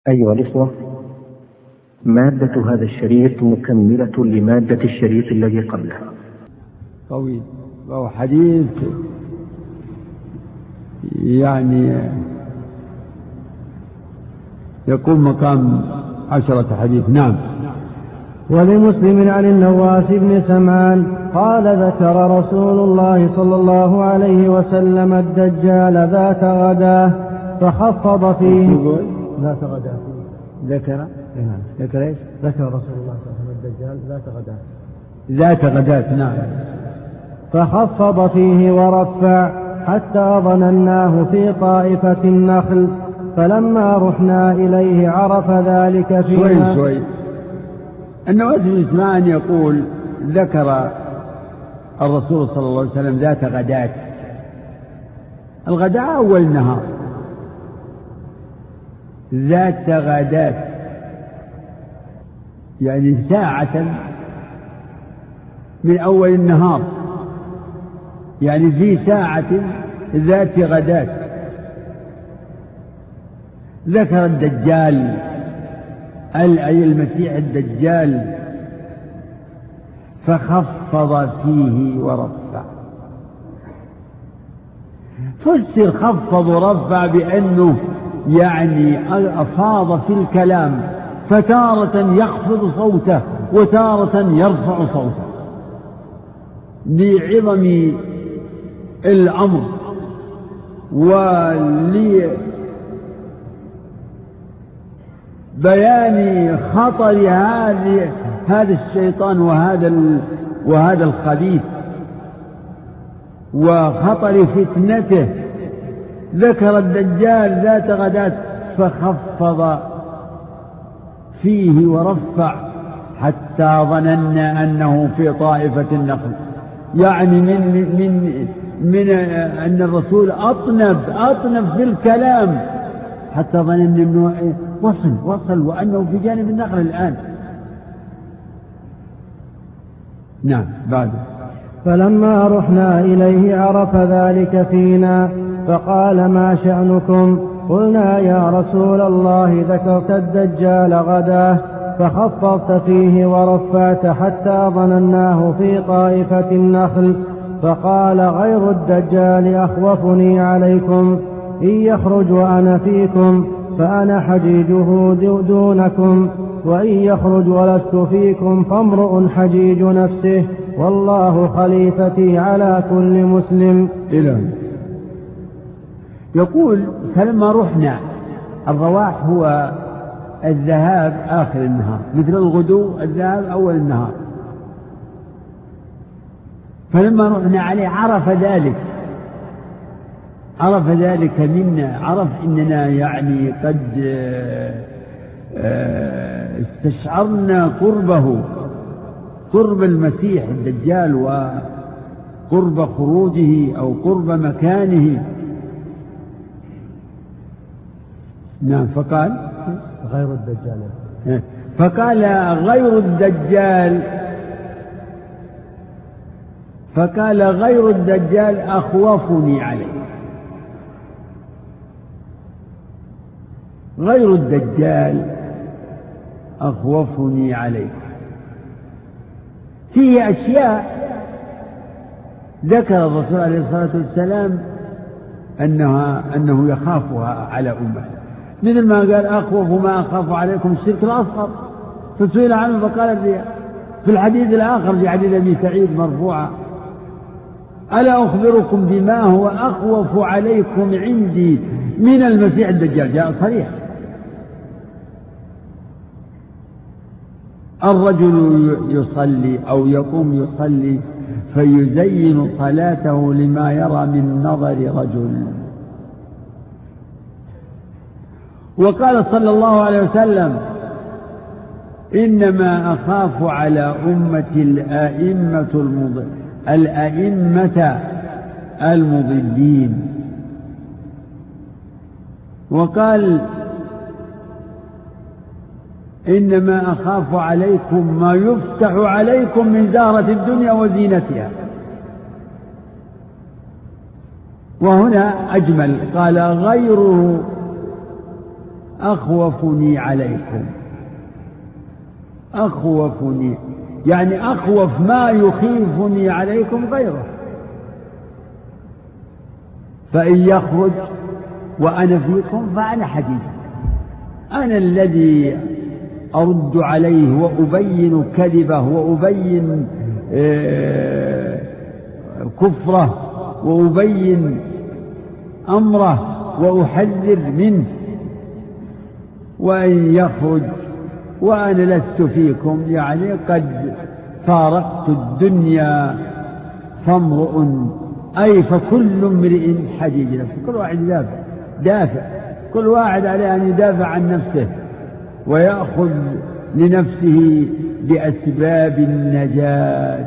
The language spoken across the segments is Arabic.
أيها الإخوة، مادة هذا الشريط مكملة لمادة الشريط الذي قبله. طويل وهو حديث يعني يقوم مقام 10 حديث. نعم. ولمسلم عن النواس بن سمعان قال ذكر رسول الله صلى الله عليه وسلم الدجال ذات غداه فخفض فيه. ذات غداه ذكر ايش؟ ذكر رسول الله صلى الله عليه وسلم الدجال ذات غداه. ذات غداه. نعم. فخفض فيه ورفع حتى ظنناه في طائفة النخل، فلما رحنا إليه عرف ذلك فينا. شوي النواس بن سمعان يقول ذكر الرسول صلى الله عليه وسلم ذات غداة. الغداء أول النهار، ذات غداة يعني ساعة من أول النهار، يعني في ساعة ذات غداة. ذكر الدجال أي المسيح الدجال فخفض فيه ورفع. فسر خفض ورفع بأنه يعني أفاض في الكلام، فتارة يخفض صوته وتارة يرفع صوته لعظم الأمر ولبيان خطر هذا الشيطان وهذا الخبيث وخطر فتنته. ذكر الدجال ذات غداة فخفض فيه ورفع حتى ظننا أنه في طائفة النخل، يعني من أن الرسول أطنب في الكلام حتى ظننا أنه وصل وأنه في جانب النخل الآن. نعم. بعد فلما رحنا إليه عرف ذلك فينا فقال ما شأنكم؟ قلنا يا رسول الله ذكرت الدجال غداه فخفضت فيه ورفعت حتى ظنناه في طائفة النخل. فقال غير الدجال أخوفني عليكم، إن يخرج وأنا فيكم فأنا حجيجه دونكم، وإن يخرج ولست فيكم فامرؤ حجيج نفسه، والله خليفتي على كل مسلم. يقول فلما رحنا، الرواح هو الذهاب آخر النهار، مثل الغدو الذهاب أول النهار. فلما رحنا عليه عرف ذلك منا، عرف إننا يعني قد استشعرنا قرب المسيح الدجال وقرب خروجه أو قرب مكانه. نعم. فقال غير الدجال أخوفني عليه. غير الدجال أخوفني عليه. فيه أشياء ذكر الرسول عليه الصلاة والسلام أنه يخافها على أمته، مثل ما قال أخوف ما أخاف عليكم الشرك الأصغر، فسئل عنه فقال الرياء. في الحديث الآخر في حديث أبي سعيد مرفوعا ألا أخبركم بما هو أخوف عليكم عندي من المسيح الدجال؟ جاء صريح. الرجل يصلي أو يقوم يصلي فيزين صلاته لما يرى من نظر رجل. وقال صلى الله عليه وسلم إنما أخاف على أمتي الأئمة المضلين. وقال إنما أخاف عليكم ما يفتح عليكم من زهرة الدنيا وزينتها. وهنا أجمل، قال غيره أخوفني عليكم، أخوفني يعني أخوف ما يخيفني عليكم غيره. فإن يخرج وأنا فيكم فأنا حديث، أنا الذي أرد عليه وأبين كذبه وأبين كفره وأبين أمره وأحذر منه. وإن يخرج وأنا لست فيكم يعني قد فارقت الدنيا فامرؤ أي فكل امرئ حجيج نفسه، كل واحد دافع، كل واحد عليه أن يدافع عن نفسه ويأخذ لنفسه بأسباب النجاة.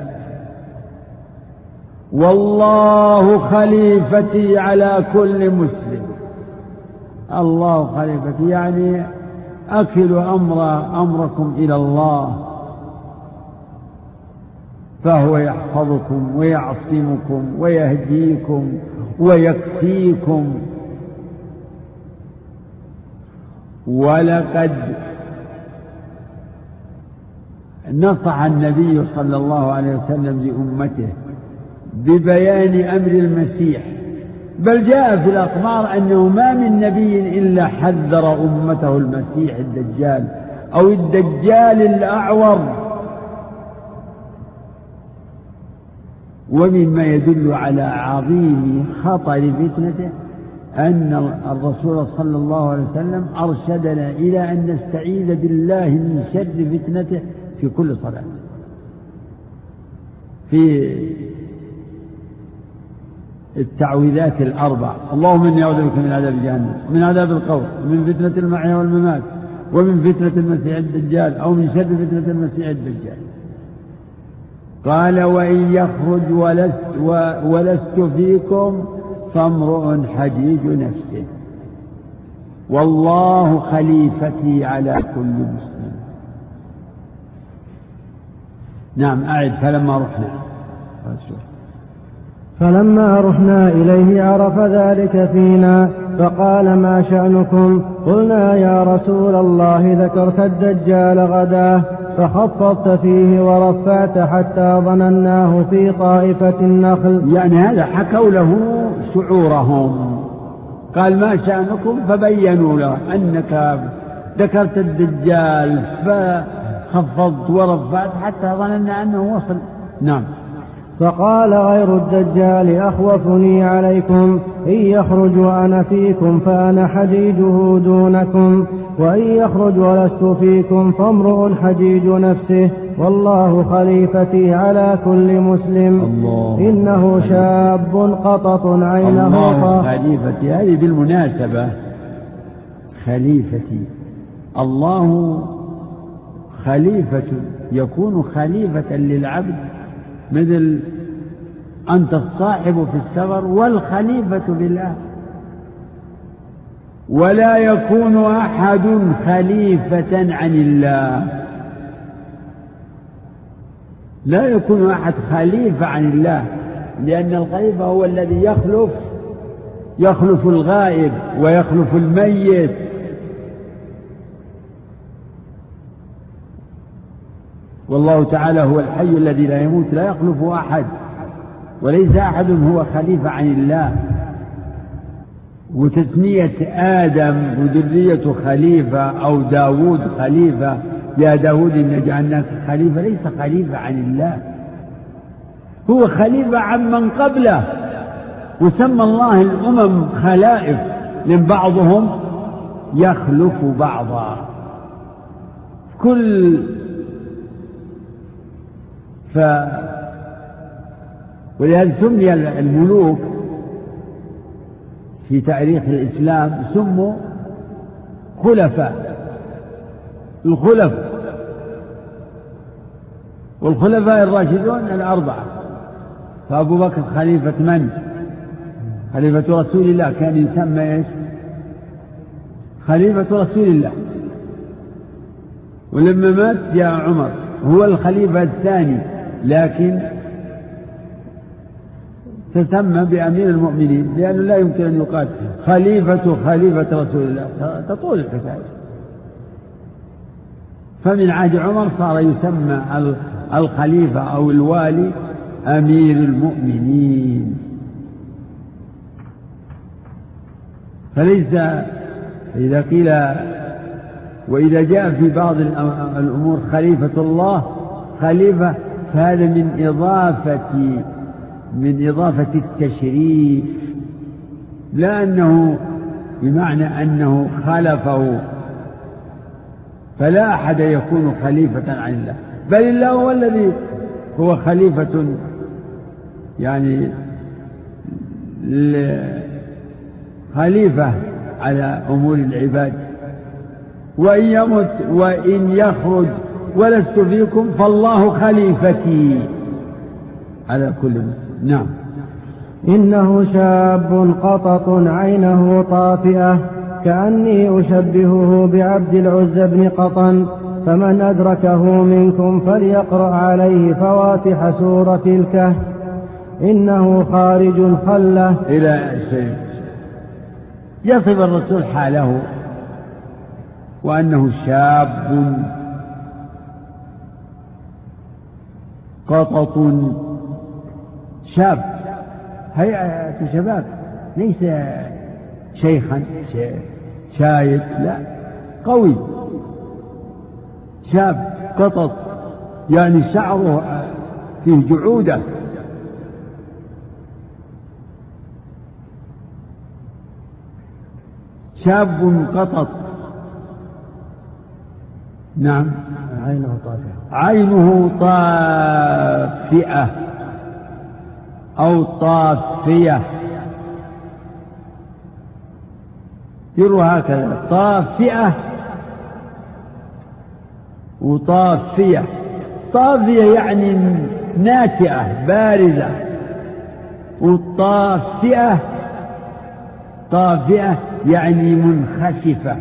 والله خليفتي على كل مسلم، الله خليفتي يعني أكل أمركم إلى الله، فهو يحفظكم ويعصمكم ويهديكم ويكفيكم. ولقد نصح النبي صلى الله عليه وسلم لأمته ببيان أمر المسيح، بل جاء في الأخبار أنه ما من نبي إلا حذر أمته المسيح الدجال أو الدجال الأعور. ومما يدل على عظيم خطر فتنته أن الرسول صلى الله عليه وسلم أرشدنا إلى أن نستعيذ بالله من شر فتنته في كل صلاة، في التعويذات الأربع: اللهم إني أعوذ بك من عذاب جهنم ومن عذاب القبر ومن فتنة المحيا والممات ومن فتنة المسيح الدجال أو من شر فتنة المسيح الدجال. قال: وإن يخرج ولست فيكم فامرؤ حجيج نفسه، والله خليفتي على كل مسلم. نعم أعد. فلما رحنا إليه عرف ذلك فينا فقال: ما شأنكم؟ قلنا: يا رسول الله ذكرت الدجال غدا فخفضت فيه ورفعت حتى ظنناه في طائفة النخل. يعني هذا حكوا له شعورهم. قال: ما شأنكم؟ فبينوا له أنك ذكرت الدجال فخفضت ورفعت حتى ظننا أنه وصل. نعم. فقال: غير الدجال أخوفني عليكم، إن يخرج وأنا فيكم فأنا حجيجه دونكم، وإن يخرج ولست فيكم فامرؤ حجيج نفسه، والله خليفتي على كل مسلم. إنه شاب قطط عينه. الله خليفتي، هذه بالمناسبة خليفتي. الله خليفة، يكون خليفة للعبد، مثل أنت الصاحب في السفر والخليفة بالله. ولا يكون أحد خليفة عن الله، لا يكون أحد خليفة عن الله، لأن الخليفة هو الذي يخلف الغائب ويخلف الميت. والله تعالى هو الحي الذي لا يموت لا يخلف أحد، وليس أحد هو خليفة عن الله. وتسمية آدم وذرية خليفة أو داود خليفة، يا داود إن جعلناك خليفة، ليس خليفة عن الله، هو خليفة عن من قبله. وسمى الله الأمم خلائف، من بعضهم يخلف بعضا. ولهذا سمي الملوك في تاريخ الإسلام سموا خلفاء، والخلفاء الراشدون الأربعة. فأبو بكر خليفة من؟ خليفة رسول الله، كان يسمى إيش؟ خليفة رسول الله. ولما مات جاء عمر هو الخليفة الثاني، لكن تسمى بأمير المؤمنين، لأنه لا يمكن أن يقال خليفة رسول الله، تطول الحكاية. فمن عهد عمر صار يسمى الخليفة أو الوالي أمير المؤمنين. فليس إذا قيل وإذا جاء في بعض الأمور خليفة الله خليفة، فهذا من إضافة التشريف، لا أنه بمعنى أنه خلفه، فلا أحد يكون خليفة عن الله، بل الله هو الذي هو خليفة يعني خليفة على أمور العباد. وإن يمت وإن يخرج ولست فيكم فالله خليفتي على كل مسلم. نعم. إنه شاب قطط عينه طافئة كأني أشبهه بعبد العزى بن قطن، فمن أدركه منكم فليقرأ عليه فواتح سورة الكهف إنه خارج خلة إلى شيء يصف الرسول حاله وأنه شاب قطط، شاب هيئة شباب، ليس شيخا شايب، لا، قوي، شاب قطط يعني شعره فيه جعودة، شاب قطط. نعم. عينه طافئة أو طافية، يروى هكذا طافئة وطافية. طافية يعني ناتئة بارزة، والطافئة طافئة يعني منخسفة.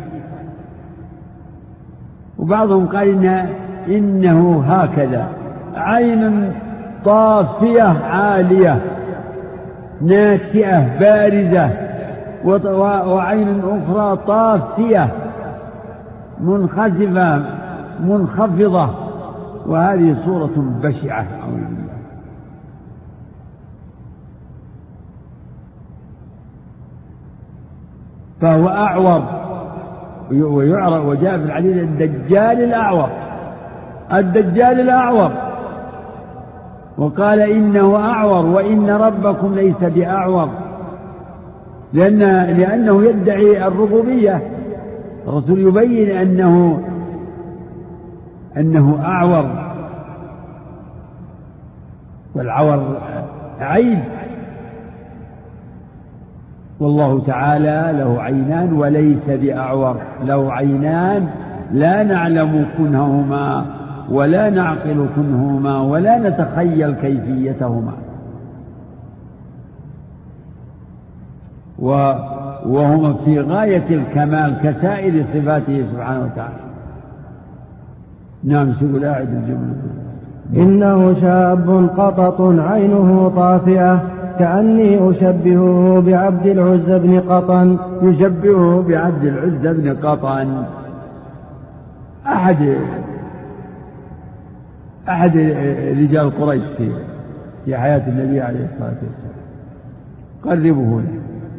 وبعضهم قال إنه هكذا عين طافية عالية ناتئة بارزة، وعين أخرى طافية منخسفة منخفضة، وهذه صورة بشعة. فهو أعور، ويعرف وجاء في الحديث الدجال الأعور، الدجال الأعور، وقال إنه أعور وإن ربكم ليس بأعور، لأنه يدعي الربوبية. الرسول يبين أنه أعور، والعور عين، والله تعالى له عينان وليس بأعور، له عينان لا نعلم كنههما ولا نعقل كنههما ولا نتخيل كيفيتهما، وهما في غاية الكمال كسائر صفاته سبحانه وتعالى. نعم. سيقول أعد الجملة. إنه شاب قطط عينه طافئة كأني أشبهه بعبد العزى بن قطن. يشبهه بعبد العزى بن قطن، أحد رجال قريش في حياة النبي عليه الصلاة والسلام. قربه له.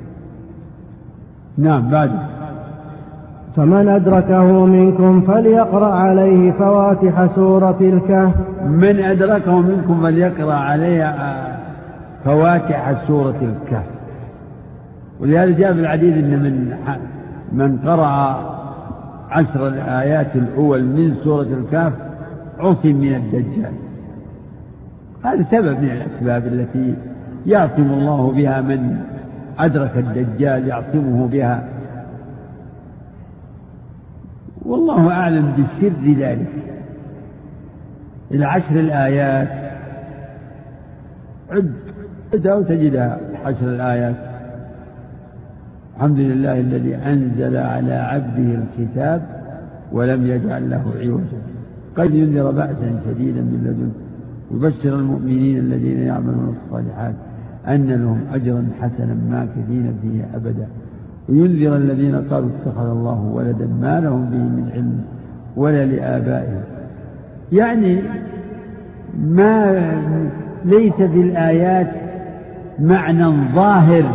نعم. بعد فمن أدركه منكم فليقرأ عليه فواتح سورة الكهف. من أدركه منكم فليقرأ عليه فواتح سورة الكهف. ولهذا جاء في الحديث إن من قرأ 10 الآيات الأول من سورة الكهف عصم من الدجال. هذا سبب من الأسباب التي يعصم الله بها من أدرك الدجال، يعصمه بها، والله أعلم بسر ذلك. 10 الآيات عدها وتجدها 10 الآيات. الحمد لله الذي أنزل على عبده الكتاب ولم يجعل له عوجا قد ينذر بأسا شديدا من لدنه ويبشر المؤمنين الذين يعملون الصالحات أن لهم أجرا حسنا ماكثين فيه أبدا، وينذر الذين قالوا اتخذ الله ولدا ما لهم به من علم ولا لآبائهم. يعني ما ليس في الآيات معنى ظاهر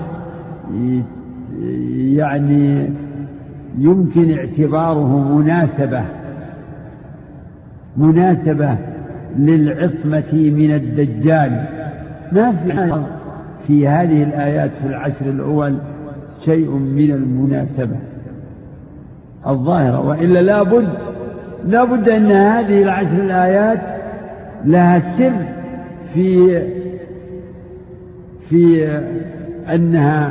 يعني يمكن اعتباره مناسبة للعصمة من الدجال. ما في هذه الآيات في العشر الأول شيء من المناسبة الظاهرة، وإلا لا بد أن هذه العشر الآيات لها سر في أنها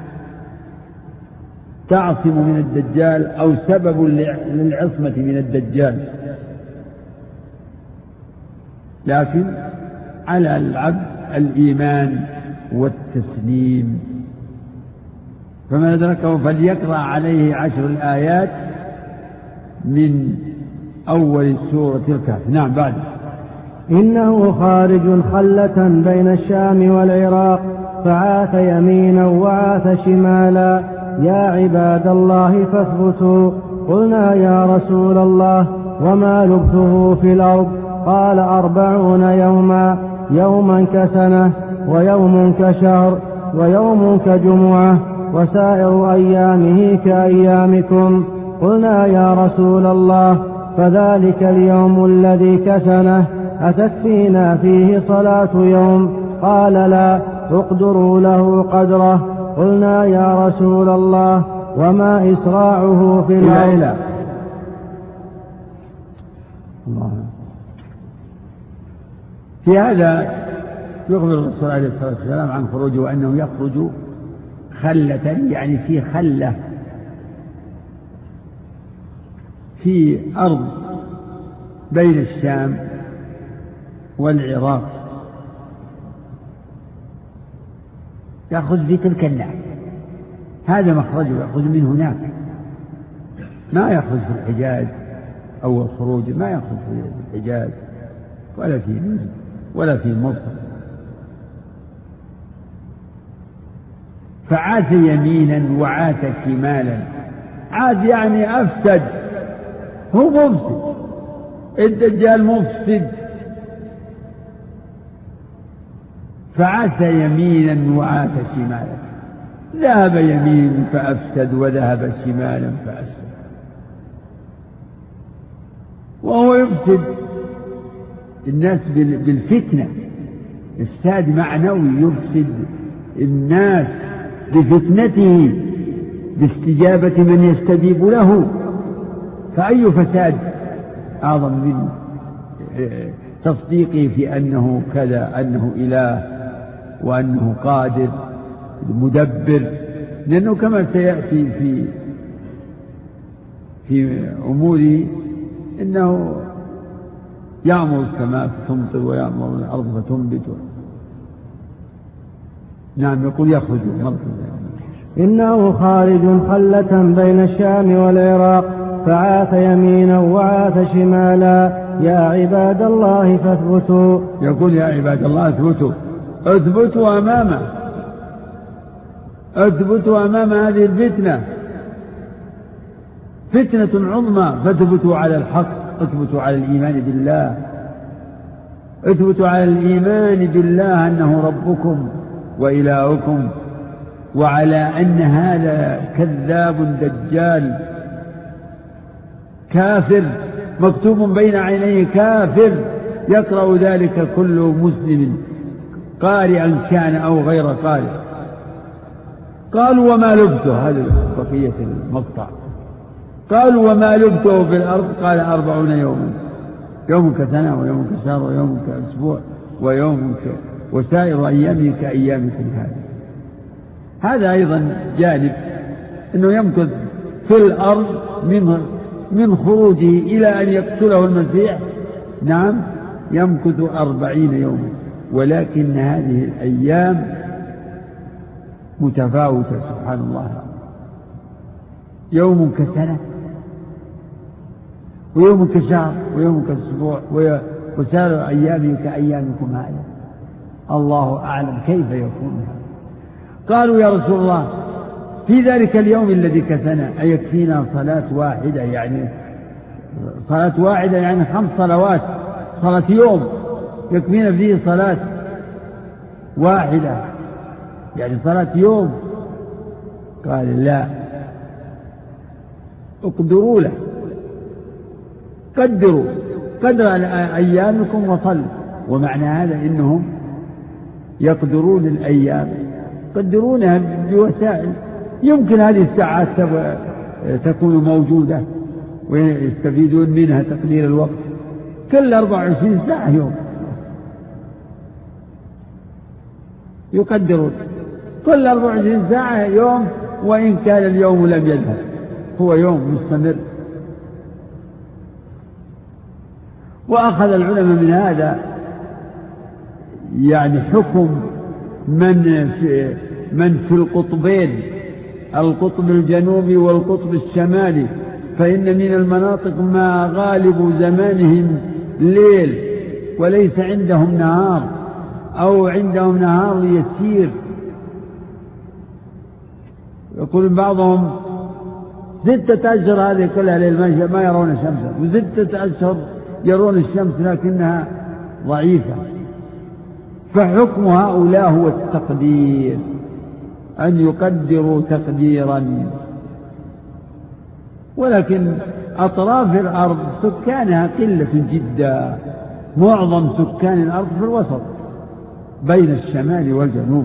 تعصم من الدجال أو سبب للعصمة من الدجال. لكن على العبد الإيمان والتسليم، فمن أدركه فليقرأ عليه 10 الآيات من أول سورة الكهف. نعم. بعد إنه خارج خلة بين الشام والعراق فعاث يمينا وعاث شمالا يا عباد الله فاثبتوا. قلنا يا رسول الله وما لبثه في الأرض؟ قال 40 يوما، يوما كسنة ويوم كشهر ويوم كجمعة وسائر أيامه كأيامكم. قلنا يا رسول الله فذلك اليوم الذي كسنه أتكفينا فيه صلاة يوم؟ قال لا، اقدروا له قدره. قلنا يا رسول الله وما إسراعه في الأرض؟ في هذا يخبر الرسول عليه الصلاة والسلام عن خروجه وأنه يخرج خلة، يعني في خلة في أرض بين الشام والعراق، يأخذ في تلك الناحية، هذا مخرجه، يأخذ من هناك، ما يأخذ في الحجاز أو الخروج، ما يأخذ في الحجاز ولا في نجد ولا في مصر. فعاث يمينا وعاث شمالا. عاث يعني أفسد، هو مفسد، الدجال مفسد. فعاث يمينا وعاث شمالا، ذهب يمين فأفسد وذهب شمالا فأفسد، وهو يفسد الناس بالفتنة، إفساد معنوي، يفسد الناس بفتنته باستجابة من يستجيب له. فأي فساد أعظم من تصديقه في أنه كذا، أنه إله وأنه قادر مدبر؟ لأنه كما سيأتي في أموره إنه يأمر السماء فتمطر ويأمر الأرض فتنبت. نعم. يقول يخرج إنه خارج خلة بين الشام والعراق فعاث يمينا وعاث شمالا يا عباد الله فاثبتوا. يقول يا عباد الله اثبتوا، اثبتوا أمامه، اثبتوا أمام هذه الفتنة، فتنة عظمى، فاثبتوا على الحق، اثبتوا على الإيمان بالله، اثبتوا على الإيمان بالله أنه ربكم وإلهكم، وعلى أن هذا كذاب دجال كافر مكتوب بين عينيه كافر، يقرأ ذلك كل مسلم قارئا كان أو غير قارئ. قالوا وما لبثه، هذا بقية المقطع، قالوا وما لبثه في الأرض؟ قال 40 يوما، يوم كسنة ويوم كشهر ويوم كأسبوع ويوم وسائر أيامه كأيامكم. هذا أيضا جانب، أنه يمكث في الأرض من خروجه إلى أن يقتله المسيح. نعم، يمكث 40 يوما، ولكن هذه الأيام متفاوتة سبحان الله، يوم كسنة ويوم كشهر ويوم كأسبوع وسائر أيامه كأيامكم. هذا الله أعلم كيف يكون. قالوا يا رسول الله في ذلك اليوم الذي كسنا أيكفينا صلاة واحدة؟ يعني صلاة واحدة يعني 5 صلوات، صلاة يوم يكفينا فيه صلاة واحدة يعني صلاة يوم؟ قال لا، اقدروا له، قدروا قدر أيامكم وصلوا. ومعنى هذا إنهم يقدرون الأيام، يقدرونها بوسائل يمكن هذه الساعات تكون موجودة ويستفيدون منها تقدير الوقت. كل 24 ساعة يوم يقدرون، كل 24 ساعة يوم، وإن كان اليوم لم يذهب هو يوم مستمر. وأخذ العلماء من هذا يعني حكم من في القطبين، القطب الجنوبي والقطب الشمالي، فإن من المناطق ما غالب زمانهم ليل وليس عندهم نهار، أو عندهم نهار يسير. يقول بعضهم 6 أشهر هذه كلها ليل ما يرون الشمس، و6 أشهر يرون الشمس لكنها ضعيفة. فحكم هؤلاء هو التقدير، أن يقدروا تقديرا. ولكن أطراف الأرض سكانها قلة جدا، معظم سكان الأرض في الوسط بين الشمال والجنوب.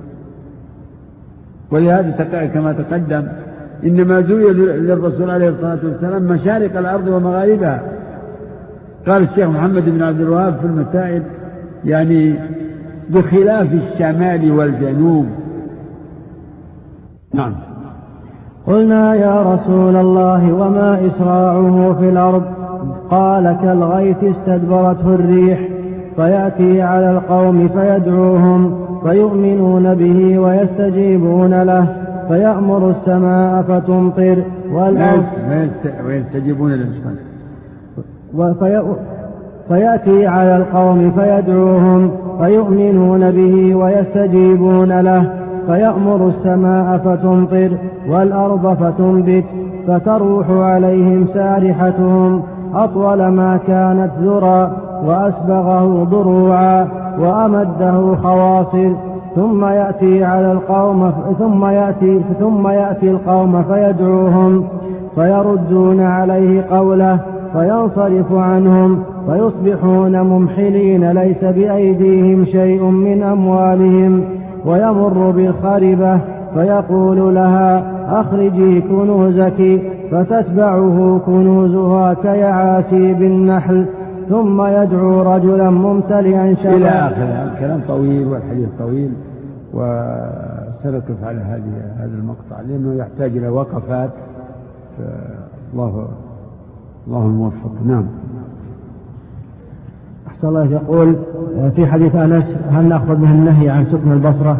ولهذا كما تقدم إنما زوي للرسول عليه الصلاة والسلام مشارق الأرض ومغاربها. قال الشيخ محمد بن عبد الوهاب في المسائل يعني بخلاف الشمال والجنوب. نعم. قلنا يا رسول الله وما إسراعه في الأرض؟ قال كالغيث استدبرته الريح، فيأتي على القوم فيدعوهم فيؤمنون به ويستجيبون له، فيأمر السماء فتمطر والأرض ويستجيبون له. فيأتي على القوم فيدعوهم فيؤمنون به ويستجيبون له، فيأمر السماء فتمطر والأرض فتنبت، فتروح عليهم سارحتهم أطول ما كانت ذرى، وأسبغه ضروعا، وأمده خواصر. ثم يأتي القوم فيدعوهم فيردون عليه قوله، فينصرف عنهم، فيصبحون ممحلين ليس بأيديهم شيء من أموالهم. ويمر بالخربة فيقول لها أخرجي كنوزك، فتتبعه كنوزها كيعاسيب النحل. ثم يدعو رجلا ممتلئا شبابا إلى آخر. الكلام طويل والحديث طويل، وسنقف على هذا المقطع لأنه يحتاج إلى وقفات. الله الموفق. نعم. أحسن الله. يقول في حديث أنس هل نأخذ به النهي عن سكن البصرة؟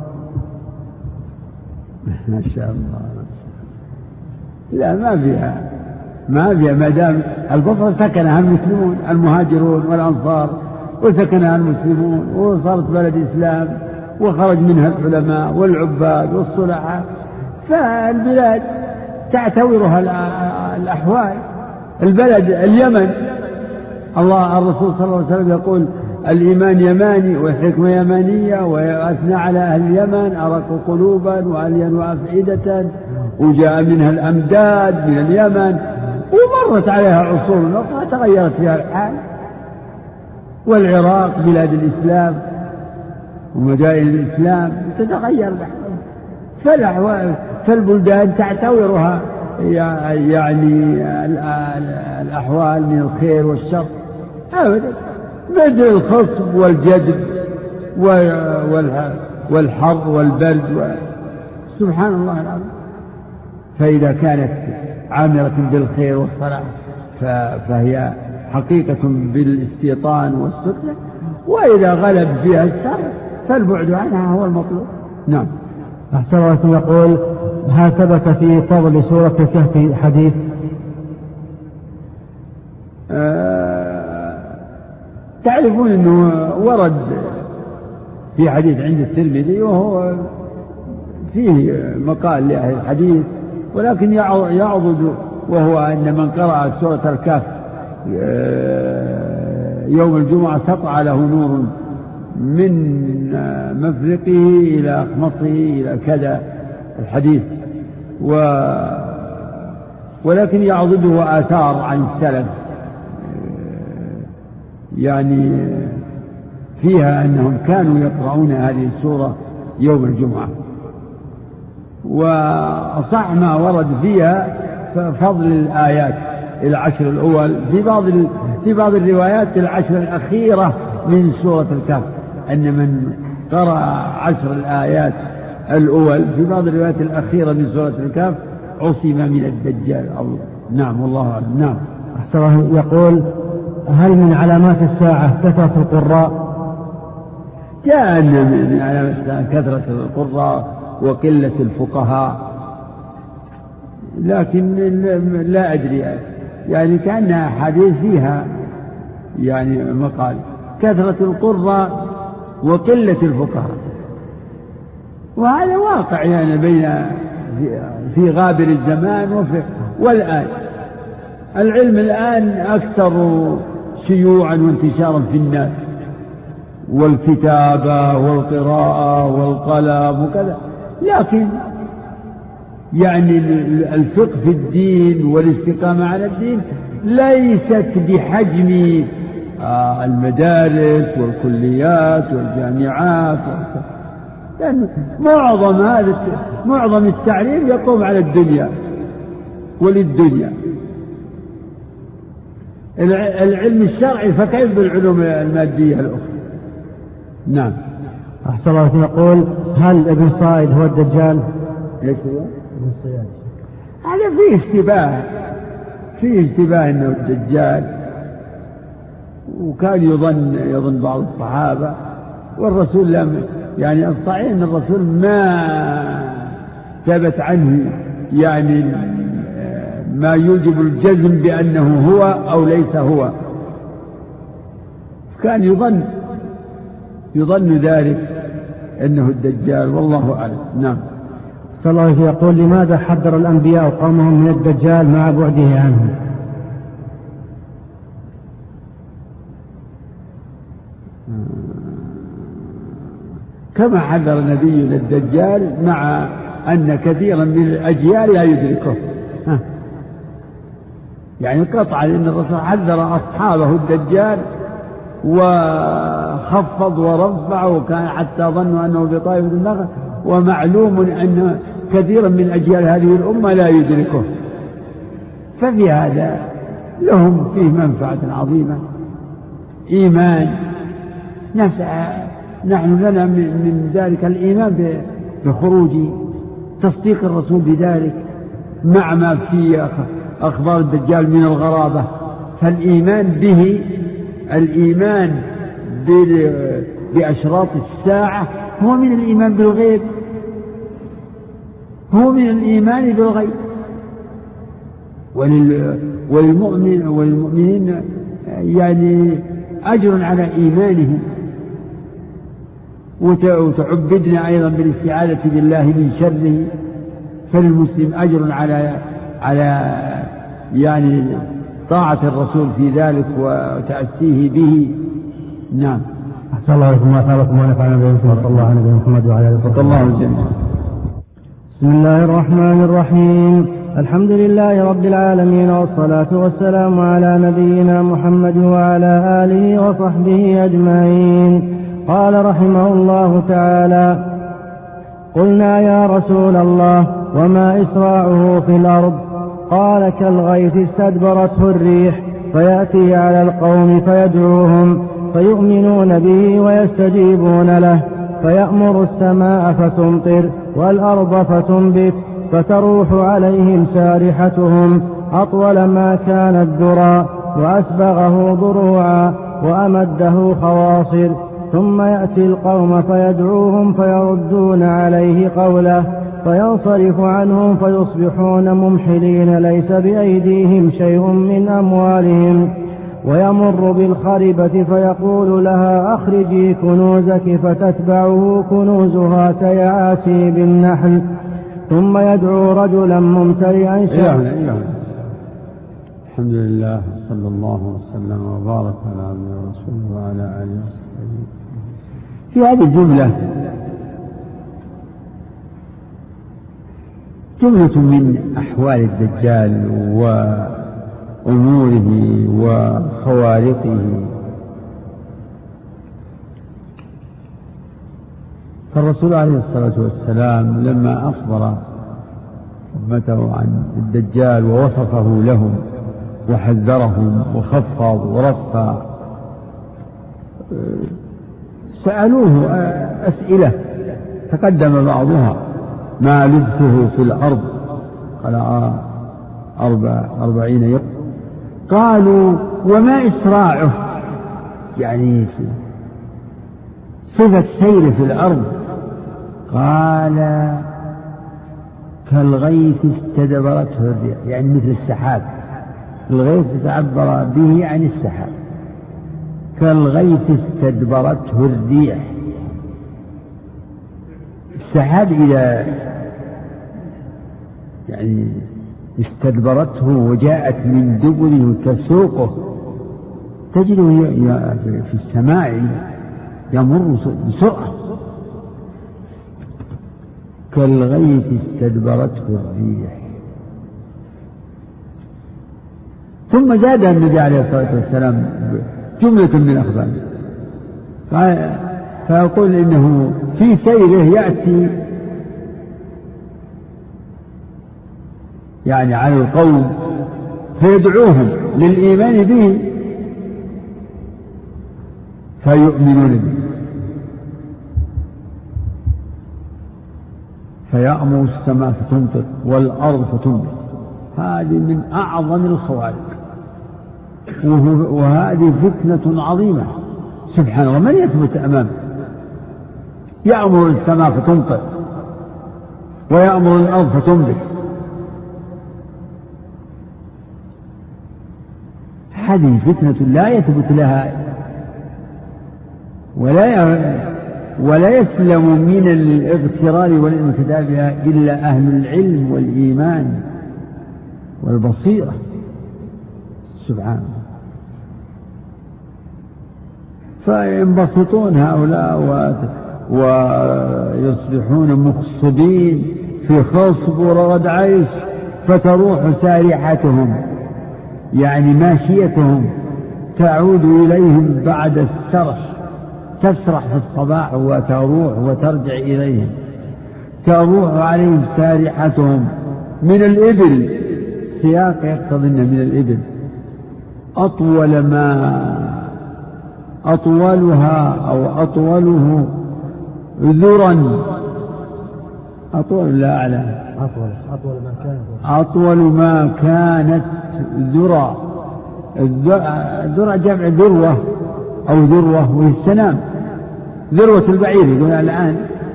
ما شاء الله. لا ما فيها ما دام البصرة سكنها المسلمون المهاجرون والأنصار، وسكنها المسلمون، وصارت بلد إسلام، وخرج منها العلماء والعباد والصلحاء، فالبلاد تعتورها الأحوال. البلد اليمن، الرسول صلى الله عليه وسلم يقول الإيمان يماني والحكمة يمانية، وأثنى على أهل اليمن أرقوا قلوبا وألينوا أفئدة، وجاء منها الأمداد من اليمن، ومرت عليها عصور أخرى تغيرت فيها الحال. والعراق بلاد الإسلام ومدائن الإسلام تتغير الأحوال، فالبلدان تعتورها يعني الأحوال من الخير والشر أبدا، مثل الخصب والجدب والحر والبرد سبحان الله العظيم. فإذا كانت عامرة بالخير والصلاح فهي حقيقة بالاستيطان والسكنة، وإذا غلب فيها الشر فالبعد عنها هو المطلوب. نعم. أحسن الله. يقول هل ثبت في فضل سورة الكهف حديث؟ تعرفون أنه ورد في حديث عند الترمذي وهو فيه مقال لأهل الحديث، ولكن يعضد، وهو أن من قرأ سورة الكهف يوم الجمعة سطع له نور من مفرقه إلى أخمصه إلى كذا الحديث، ولكن يعضده آثار عن السلف يعني فيها أنهم كانوا يقرؤون هذه السورة يوم الجمعة. وصح ما ورد فيها فضل الآيات العشر الأول، في بعض الروايات العشر الأخيرة من سورة الكهف، أن من قرأ 10 الآيات الأول في بعض الروايات الأخيرة من سورة الكهف عصم من الدجال. نعم والله أعلم. نعم. أحسن. يقول: هل من علامات الساعة كثرة القراء؟ جاء أن من علامات الساعة كثرة القراء وقلة الفقهاء، لكن لا أدري يعني كأنها حديث فيها يعني مقال كثرة القراء وقلة الفقهاء، وهذا واقع يعني بين في غابر الزمان والآن. العلم الآن أكثر شيوعا وانتشارا في الناس، والكتابة والقراءة والقلم وكذا، لكن يعني الفقه في الدين والاستقامة على الدين ليست بحجم المدارس والكليات والجامعات، لأن معظم التعليم يقوم على الدنيا وللدنيا. العلم الشرعي فكيف بالعلوم المادية الأخرى؟ نعم. أحسن الله. يقول: هل ابن صائد هو الدجال؟ ليش هو؟ هذا فيه اشتباه انه الدجال، وكان يظن بعض الصحابة، والرسول لم يعني الصحيح ان الرسول ما ثبت عنه يعني ما يوجب الجزم بأنه هو أو ليس هو، كان يظن ذلك أنه الدجال، والله أعلم. نعم. صلى الله عليه وسلم يقول: لماذا حذر الأنبياء قومهم من الدجال مع بعده عنهم؟ كما حذر نبينا الدجال، مع أن كثيرا من الأجيال لا يدركه. يعني قطعا أن الرسول حذر أصحابه الدجال وخفض ورفع، وكان حتى ظنوا أنه بطائفة النخل، ومعلوم أن كثيرا من أجيال هذه الأمة لا يدركه، ففي هذا لهم فيه منفعة عظيمة، إيمان نحن لنا من ذلك الإيمان بخروج تصديق الرسول بذلك، مع ما في أخبار الدجال من الغرابة، فالإيمان به، الإيمان بأشراط الساعة هو من الإيمان بالغيب، هو من الإيمان بالغيب. والمؤمنين يعني أجر على إيمانهم، وتعبدنا أيضا بالاستعاذة بالله من شره، فللمسلم أجر على يعني طاعة الرسول في ذلك وتأسيه به. نعم. أحسن الله عليكم وأثابكم ونفعنا بكم، صلى الله عليه محمد وعلى آله وصحبه وسلم. بسم الله الرحمن الرحيم. الحمد لله رب العالمين، والصلاة والسلام على نبينا محمد وعلى آله وصحبه أجمعين. قال رحمه الله تعالى: قلنا يا رسول الله وما إسراعه في الأرض؟ قال: كالغيث استدبرته الريح، فيأتي على القوم فيدعوهم فيؤمنون به ويستجيبون له، فيأمر السماء فتمطر والأرض فتنبت، فتروح عليهم سارحتهم أطول ما كان الذرى، وأسبغه ضروعا وأمده خواصر، ثم يأتي القوم فيدعوهم فيردون عليه قوله، فينصرف عنهم فيصبحون ممحلين، ليس بأيديهم شيء من أموالهم ويمر بالخربة فيقول لها أخرجي كنوزك فتتبعه كنوزها كيعاسي بالنحل، ثم يدعو رجلا ممتلئا شرا. الحمد لله صلى الله وسلم وبارك على عبده ورسوله وعلى آله وصحبه. في هذه الجملة جملة من أحوال الدجال وأموره وخوارقه. فالرسول عليه الصلاة والسلام لما أخبر أمته عن الدجال ووصفه لهم وحذرهم وخفض ورفع، سألوه أسئلة تقدم بعضها: ما لبثه في الأرض؟ قال 40 يوم. قالوا: وما إسراعه؟ يعني صفة سير في الأرض. قال: كالغيث استدبرته الريح، يعني مثل السحاب. الغيث تعبر به عن السحاب. كالغيث استدبرته الريح. السحاب إذا يعني استدبرته وجاءت من دبره تسوقه تجده في السماء يمر بسرعة. كالغيث استدبرته الريح. ثم زاد النبي عليه الصلاة والسلام جملة من أخباره، فيقول إنه في سيره يأتي يعني على القوم فيدعوهم للإيمان به فيؤمنون به، فيأمر السماء فتمطر والأرض فتنبت. هذه من أعظم الخوارق، وهذه فتنة عظيمة. سبحان الله، من يثبت أمامه؟ يأمر السماء فتمطر ويأمر الأرض فتنبت. هذه فتنة لا يثبت لها ولا يسلم من الاغترار والانتداب بها إلا أهل العلم والإيمان والبصيرة. سبحان الله. فينبسطون هؤلاء ويصبحون مخصبين في خصب ورغد عيش، فتروح سارحتهم يعني ماشيتهم تعود إليهم بعد السرح، تسرح في الصباح وتروح وترجع إليهم. تروح عليهم سارحتهم من الإبل، سياق يقتضي من الإبل أطولها أو أطوله ذرا، أطول لا أعلم، أطول ما كانت ذرة. الذرة جمع ذروة أو ذروة، وهي السنام، ذروة البعير يقول الآن.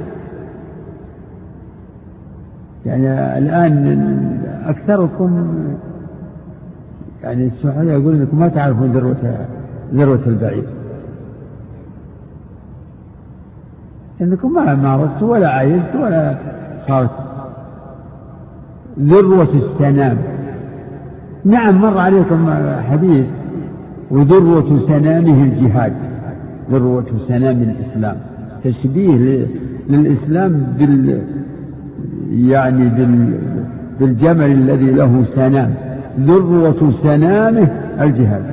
يعني الآن أكثركم يعني السعودية يقول لكم ما تعرفون ذروة البعير، إنكم ما رأيتوا ولا عايزتوا ولا خارج. ذروة السنام، نعم مر عليكم حديث: وذروة سنامه الجهاد. ذروة سنام الإسلام، تشبيه للإسلام بالجمل الذي له سنام. ذروة سنامه الجهاد.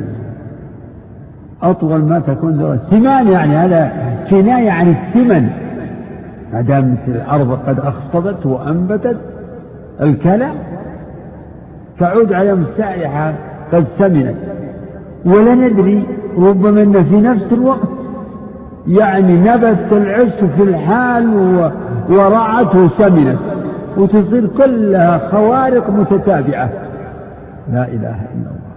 أطول ما تكون ذروة سمان، يعني هذا كناية عن الثمن، ما دامت الأرض قد أخصبت وأنبتت الكلى تعود عليهم السائحة قد سمنت، ولا ندري ربما أن في نفس الوقت يعني نبت العش في الحال ورعته سمنت، وتصير كلها خوارق متتابعة. لا إله إلا الله.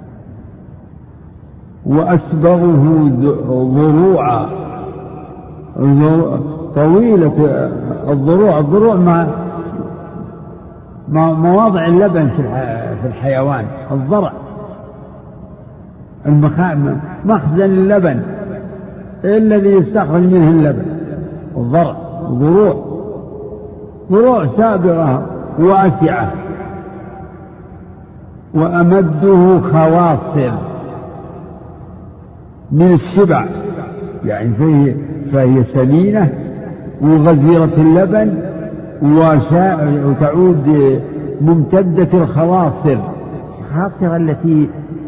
وأسبغه ذروعا، طويلة الضروع مع مواضع اللبن في الحيوان، الضرع. مخزن اللبن الذي يستخرج منه اللبن، الضرع ضروع سابغة واسعة، وأمده خواصر من الشبع، يعني فهي سمينة وغزيرة اللبن وتعود ممتدة الخواصر التي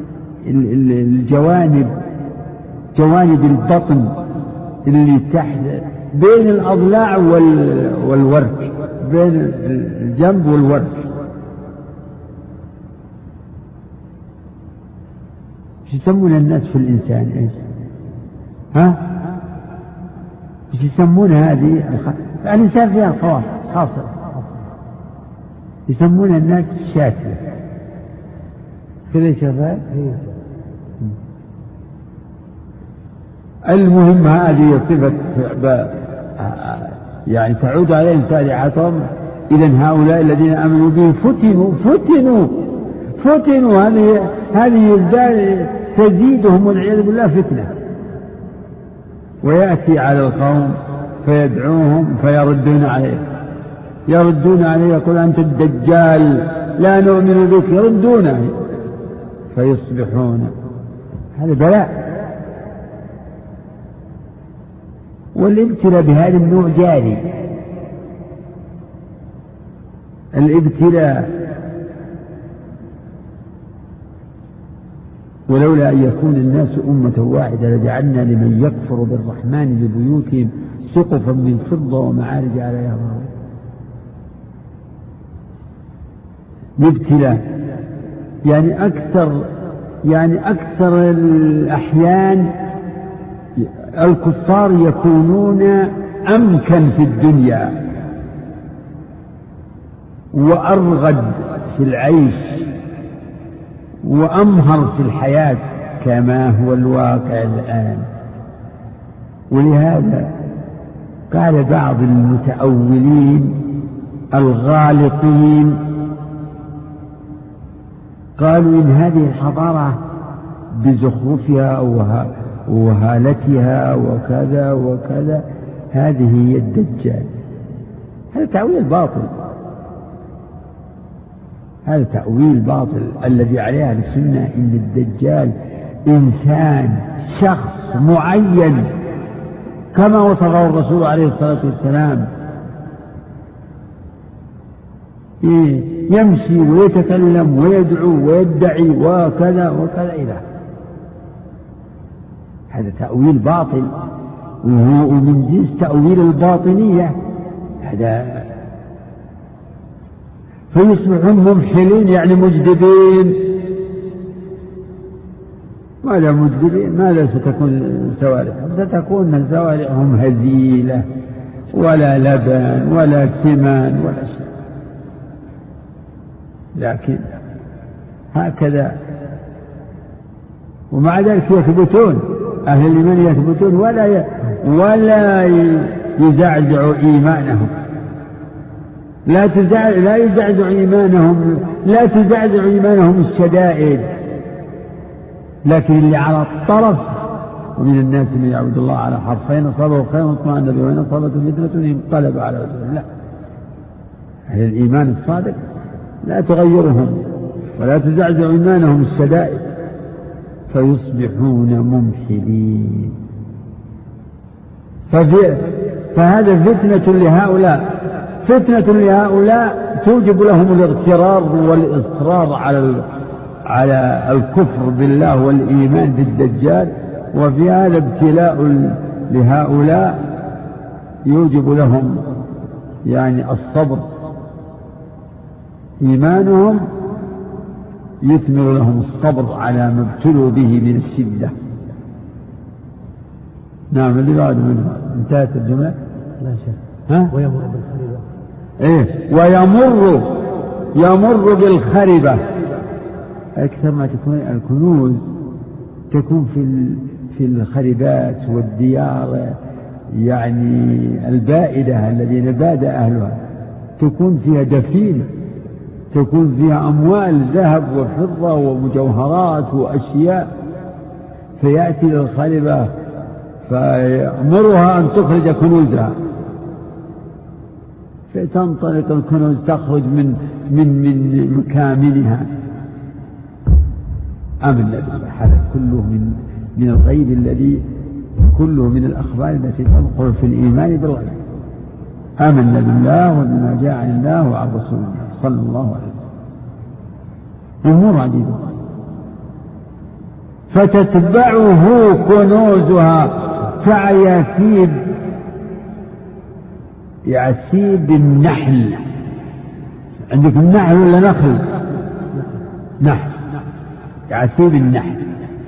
جوانب البطن اللي تحت بين الأضلاع والورك، بين الجنب والورك. يسمون الناس في الإنسان إيش؟ يسمون هذه الإنسان فيها خاصة يسمون الناس شاكلة كذا شباب. المهم هذه صفة يعني تعود عليهم تابعتهم. إذن هؤلاء الذين آمنوا به فتنوا هذه تزيدهم والعياذ بالله فتنة. ويأتي على القوم فيدعوهم يردون عليه يقول أنت الدجال لا نؤمن بك، يردونه فيصبحون. هذا بلاء. والابتلاء بهذا النوع جاري. الابتلاء ولولا أن يكون الناس أمة واحدة لجعلنا لمن يكفر بالرحمن لبيوتهم سقفا من فضة ومعارج عليها يظهرون. الابتلاء يعني أكثر الأحيان الكفار يكونون أمكن في الدنيا وأرغد في العيش وأمهر في الحياة كما هو الواقع الآن. ولهذا قال بعض المتأولين الغالطين قالوا إن هذه الحضارة بزخرفها وهالتها وكذا وكذا هذه هي الدجال. هذا تأويل باطل، هذا تأويل باطل. الذي عليه أهل السنة إن الدجال إنسان شخص معين كما وصفه الرسول عليه الصلاة والسلام، يمشي ويتكلم ويدعو ويدعي وكذا وكذا إلى. هذا تأويل باطل وهو من جنس تأويل الباطنية. هذا فيصبحون ممحلين يعني مجدبين. ماذا مجدبين؟ ماذا ستكون سوارعهم؟ ستكون سوارعهم هزيلة ولا لبن ولا سمان ولا شيء. لكن هكذا ومع ذلك يثبتون، أهل الإيمان يثبتون ولا يزعزع إيمانهم، لا يزعزع إيمانهم الشدائد. لكن اللي على الطرف ومن الناس من يعبد الله على حرفين أصابه خير واطمأن به وإن أصابته فتنة انقلب على وجهه. لا، أهل الإيمان الصادق لا تغيرهم ولا تزعزع إيمانهم الشدائد فيصبحون ممحلين. فهذا فتنة لهؤلاء توجب لهم الاغترار والإصرار على الكفر بالله والإيمان بالدجال. وفي هذا ابتلاء لهؤلاء يوجب لهم يعني الصبر. إيمانهم يثمر لهم الصبر على ما ابتلوا به من الشدة. نعم. اللي بعد منه انتهت الجملة. لا شك. ويمر بالخربة. ويمر بالخربة. أكثر ما تكون الكنوز تكون في الخربات والديار يعني البائدة الذين باد أهلها، تكون فيها دفين، تكون فيها أموال ذهب وفضة ومجوهرات وأشياء فيأتي للخلبة فيأمرها أن تخرج كنوزها، فتنطلق الكنوز تخرج من مكامنها. آمنا بالله، هذا كله من الغيب الذي كله من الأخبار التي تنقل في الإيمان بالغيب. آمنا بالله وبما جاء عن الله وعن رسول الله صلى الله عليه وسلم. أمور عديدة. فتتبعه كنوزها يعسيب النحل. عندك النحل ولا نخل؟ نحل، يعسيب النحل،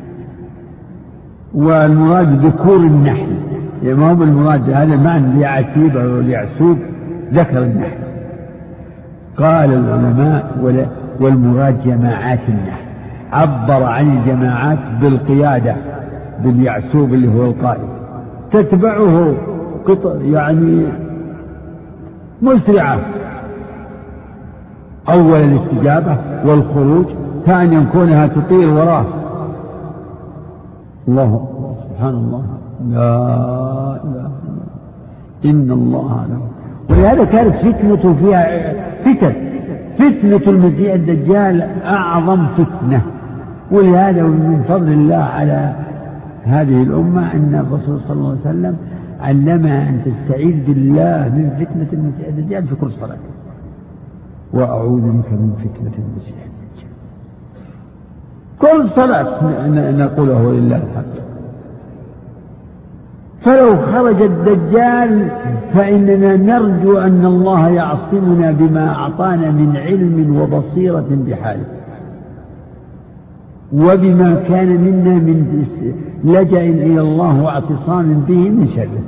والمراد ذكور النحل، يعني ما هو المراد هذا معنى يعسيب أو يعسوب ذكر النحل. قال العلماء والمراد جماعات النحل، عبر عن الجماعات بالقيادة باليعسوب اللي هو القائد. تتبعه يعني مسرعة، أولا الاستجابة والخروج، ثانيا كونها تطير وراه. الله سبحان الله، لا إله إن الله له. ولهذا كانت فتنة فيها فتنة المسيح الدجال أعظم فتنة. ولهذا من فضل الله على هذه الأمة أن الرسول صلى الله عليه وسلم علمها أن تستعيذ بالله من فتنة المسيح الدجال في كل صلاة. وأعوذ بك من فتنة المسيح الدجال. كل صلاة نقوله لله الحق. فلو خرج الدجال فإننا نرجو أن الله يعصمنا بما أعطانا من علم وبصيرة بحاله، وبما كان منا من لجأ إلى الله واعتصام به من شره.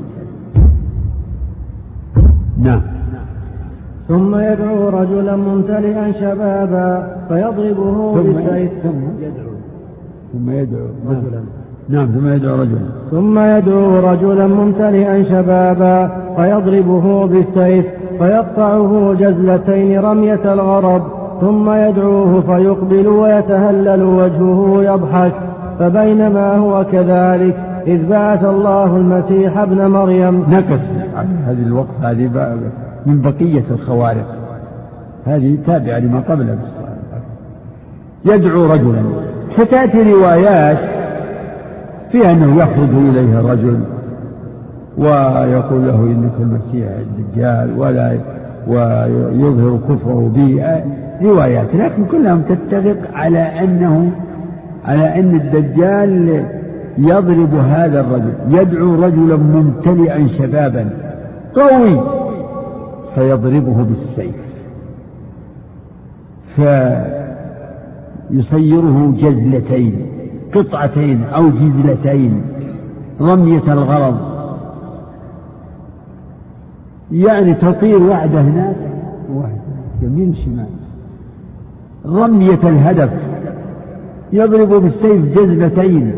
نعم. ثم يدعو رجلا ممتلئا شبابا فيضربه بالسيف. ثم يدعو رجلا. نعم. ثم يدعو رجلا ممتلئا شبابا فيضربه بالسيف فيقطعه جزلتين رمية الغرض، ثم يدعوه فيقبل ويتهلل وجهه يضحك. فبينما هو كذلك إذ بعث الله المسيح ابن مريم. نقص عن هذه الوقت، هذه من بقية الخوارق، هذه تابعة لما قبله. يدعو رجلا، ستأتي روايات فيها أنه يخرج إليه الرجل ويقول له إنك المسيح الدجال ويظهر كفره به، روايات، لكن كلهم تتفق على أن الدجال يضرب هذا الرجل. يدعو رجلا ممتلئا شبابا قوي فيضربه بالسيف فيصيره جزلتين، قطعتين أو جزلتين رمية الغرض، يعني تطير واحدة هناك واحدة يمين شمال، رمية الهدف. يضرب بالسيف جزلتين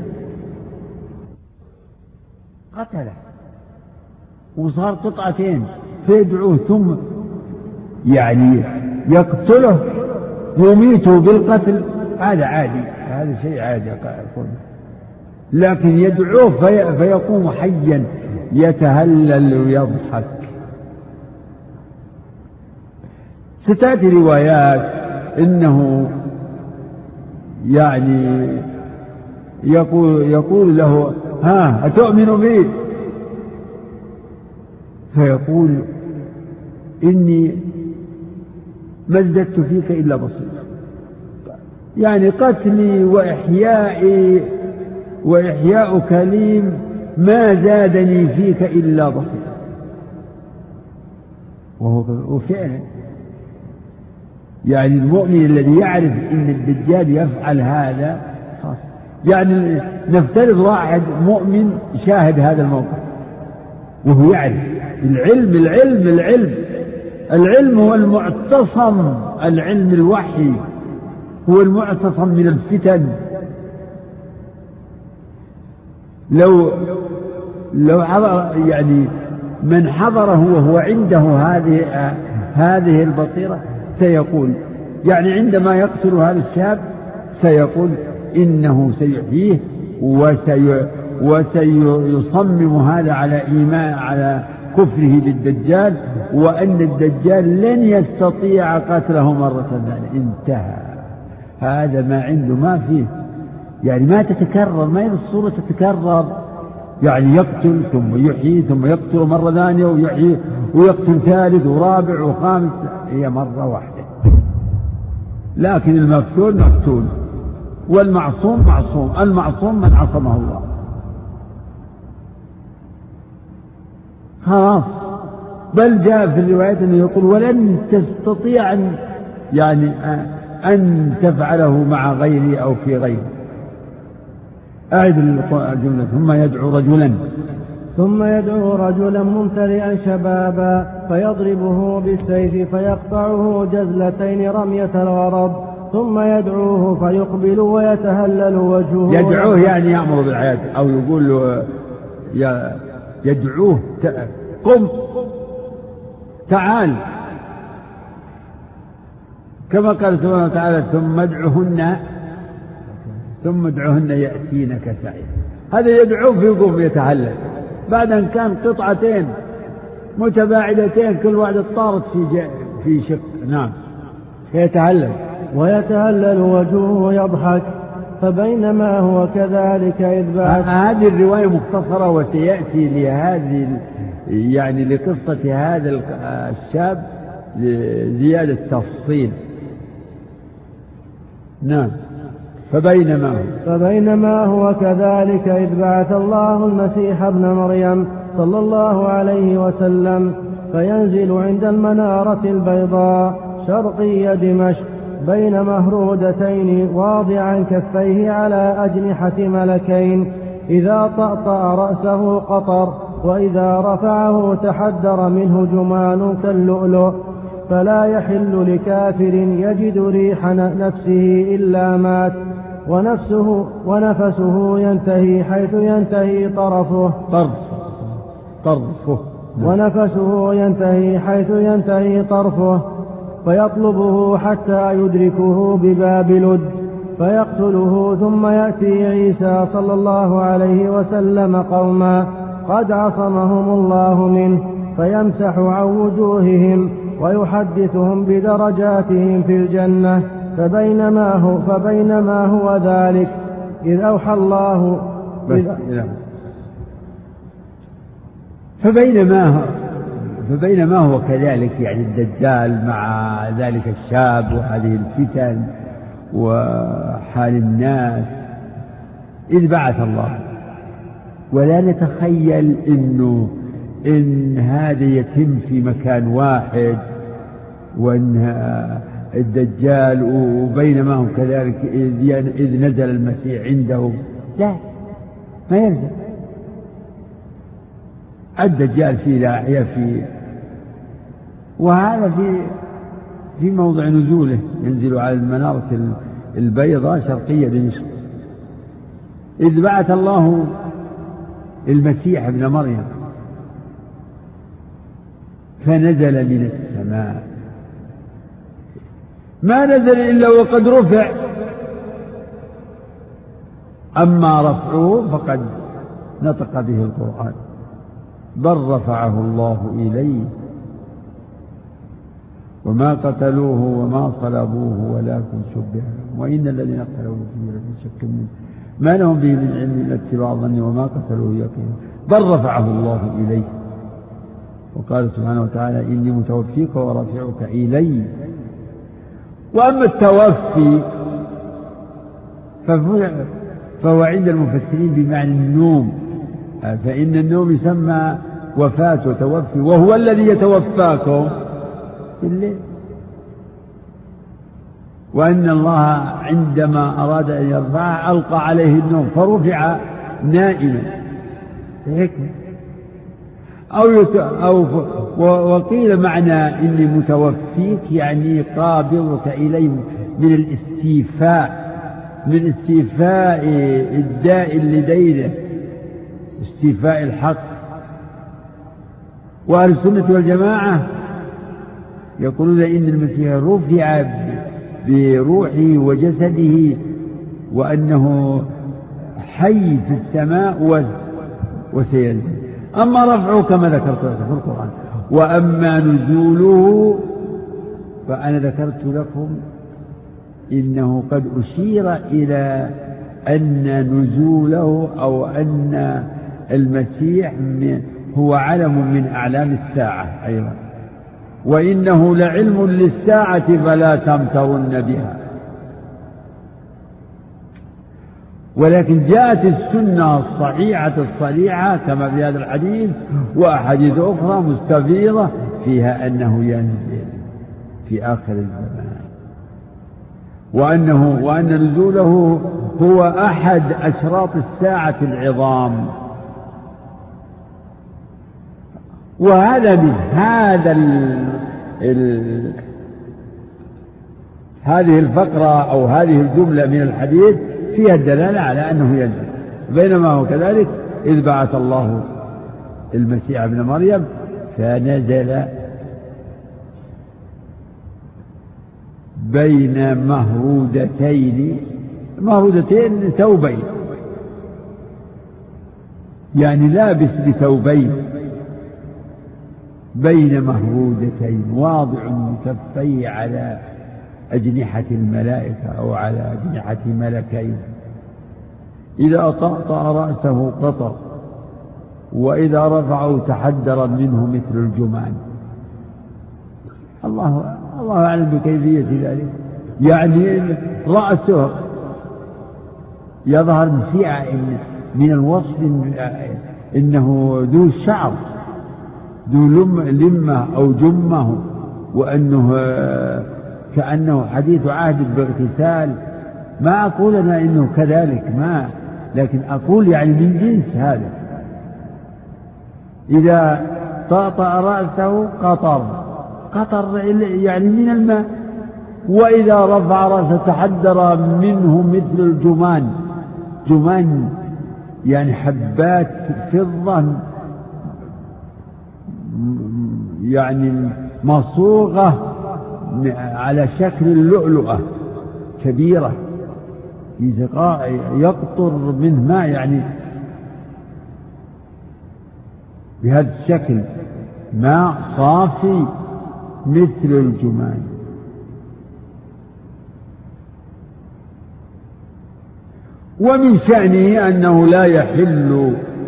قتله وصار قطعتين، فيدعوه ثم يعني يقتله يميته بالقتل. هذا عادي، هذا شيء عادي أقول. لكن يدعوه فيقوم حيا يتهلل ويضحك. ستأتي روايات إنه يعني يقول له ها أتؤمن بي؟ فيقول إني ما ازددت فيك إلا بصيرا، يعني قتلي وإحياؤك لي ما زادني فيك إلا بصيرا. وفعلا يعني المؤمن الذي يعرف إن الدجال يفعل هذا خاص. يعني نفترض واحد مؤمن شاهد هذا الموقف وهو يعرف العلم هو المعتصم، العلم الوحي هو المعتصم من الفتن. لو يعني من حضره وهو عنده هذه البصيرة سيقول، يعني عندما يقتل هذا الشاب سيقول إنه سيحييه وسيصمم هذا على إيمان على كفره بالدجال، وأن الدجال لن يستطيع قتله مرة ثانية. انتهى. هذا ما عنده ما فيه، يعني ما تتكرر، ما هي الصورة تتكرر، يعني يقتل ثم يحيي ثم يقتل مرة ثانية ويحيي ويقتل ثالث ورابع وخامس، هي مرة واحدة. لكن المقتول مقتول والمعصوم معصوم، المعصوم من عصمه الله. خلاص. بل جاء في الروايات أنه يقول ولن تستطيع أن تفعله مع غيري أو في غيري. أعد الجملة. ثم يدعو رجلا ممتلئا شبابا فيضربه بالسيف فيقطعه جزلتين رمية الغرض، ثم يدعوه فيقبل ويتهلل وجهه. يدعوه يعني يأمر بالحياة، أو يقول له يدعوه قم تعال، كما قال سبحانه وتعالى ثم ادعوهن يأتينك سعيا. هذا يدعوه فيقوم يتهلل بعد أن كان قطعتين متباعدتين كل واحدة طارت في شق. نعم. فيتهلل ويتهلل وجهه يضحك. فبينما هو كذلك إذ بعث. هذه الرواية مختصرة، وسيأتي لهذه يعني لقصة هذا الشاب زيادة تفصيل. نعم. فبينما هو كذلك إذ بعث الله المسيح ابن مريم صلى الله عليه وسلم فينزل عند المنارة البيضاء شرقي دمشق بين مهرودتين واضعا كفيه على أجنحة ملكين، إذا طأطأ رأسه قطر، وإذا رفعه تحدر منه جمان كاللؤلؤ، فلا يحل لكافر يجد ريح نفسه إلا مات، ونفسه ينتهي حيث ينتهي طرفه. ونفسه ينتهي حيث ينتهي طرفه، فيطلبه حتى يدركه بباب لد فيقتله، ثم يأتي عيسى صلى الله عليه وسلم قوما قد عصمهم الله منه، فيمسح عن وجوههم ويحدثهم بدرجاتهم في الجنة. فبينما هو ذلك إذ أوحى الله فبينما هو كذلك، يعني الدجال مع ذلك الشاب وهذه الفتن وحال الناس، إذ بعث الله. ولا نتخيل إن هذا يتم في مكان واحد، وأن الدجال وبينما هم كذلك إذ نزل المسيح عنده. لا، ما ينزل الدجال في ناحية وهذا في موضع نزوله، ينزل على المنارة البيضاء شرقية دمشق. إذ بعث الله المسيح ابن مريم فنزل من السماء، ما نزل إلا وقد رفع، أما رفعه فقد نطق به القرآن، بل رفعه الله إليه، وما قتلوه وما صلبوه ولكن شبه لهم، وإن الذين اختلفوا فيه لفي شك منه ما لهم به من علم إلا اتباع الظن وما قتلوه يقينا، بل رفعه الله إليه. وقال سبحانه وتعالى إني متوفيك ورافعك إلي. وأما التوفي فهو عند المفسرين بمعنى النوم، فإن النوم يسمى وفاة وتوفي، وهو الذي يتوفاكم في الليل. وأن الله عندما أراد أن يرفعه ألقى عليه النوم فرفع نائما حكمة. وقيل معنى إني متوفيك يعني قابضك إلي من الاستيفاء، من استيفاء الداء لدينه، استيفاء الحق. وأهل السنة والجماعة يقولون إن المسيح رفع بروحه وجسده، وأنه حي في السماء وسينزل. أما رفعه كما ذكرت في القرآن. وأما نزوله فأنا ذكرت لكم إنه قد أشير إلى أن نزوله أو أن المسيح هو علم من أعلام الساعة أيضا، وإنه لعلم للساعة فلا تمترن بها. ولكن جاءت السنة الصحيحة الصريحة كما في هذا الحديث وأحاديث أخرى مستفيضة فيها أنه ينزل في آخر الزمان، وأن نزوله هو أحد أشراط الساعة العظام. وهذا من هذه الفقرة أو هذه الجملة من الحديث فيها الدلالة على أنه ينزل. بينما هو كذلك إذ بعث الله المسيح ابن مريم فنزل بين مهرودتين ثوبين، يعني لابس بثوبين بين مهرودتين، واضع كفيه على أجنحة الملائكة أو على أجنحة ملكين، إذا طأطأ رأسه قطر، وإذا رفعه تحدر منه مثل الجمان. الله أعلم بكيفية ذلك. يعني رأسه يظهر من الوصف إنه ذو شعر، ذو لمة أو جمة، وأنه كأنه حديث عهد باغتسال. ما أقول أنا إنه كذلك، لكن أقول يعني من جنس هذا. إذا طأطأ رأسه قطر يعني من الماء، وإذا رفع رأسه تحدر منه مثل الجمان يعني حبات فضة يعني مصوغة على شكل اللؤلؤة كبيرة يقطر منه ماء، يعني بهذا الشكل ماء صافي مثل الجمان. ومن شأنه أنه لا يحل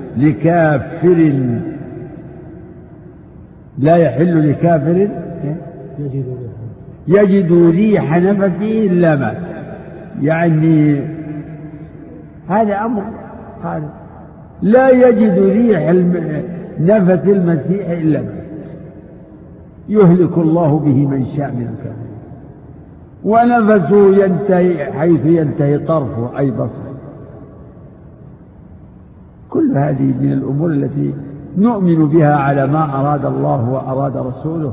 لكافر يجد ريح نفسه إلا مات. يعني هذا أمر قال لا يجد ريح نفس المسيح إلا مات، يهلك الله به من شاء من الكافرين، ونفسه ينتهي حيث ينتهي طرفه أي بصره. كل هذه من الأمور التي نؤمن بها على ما أراد الله وأراد رسوله،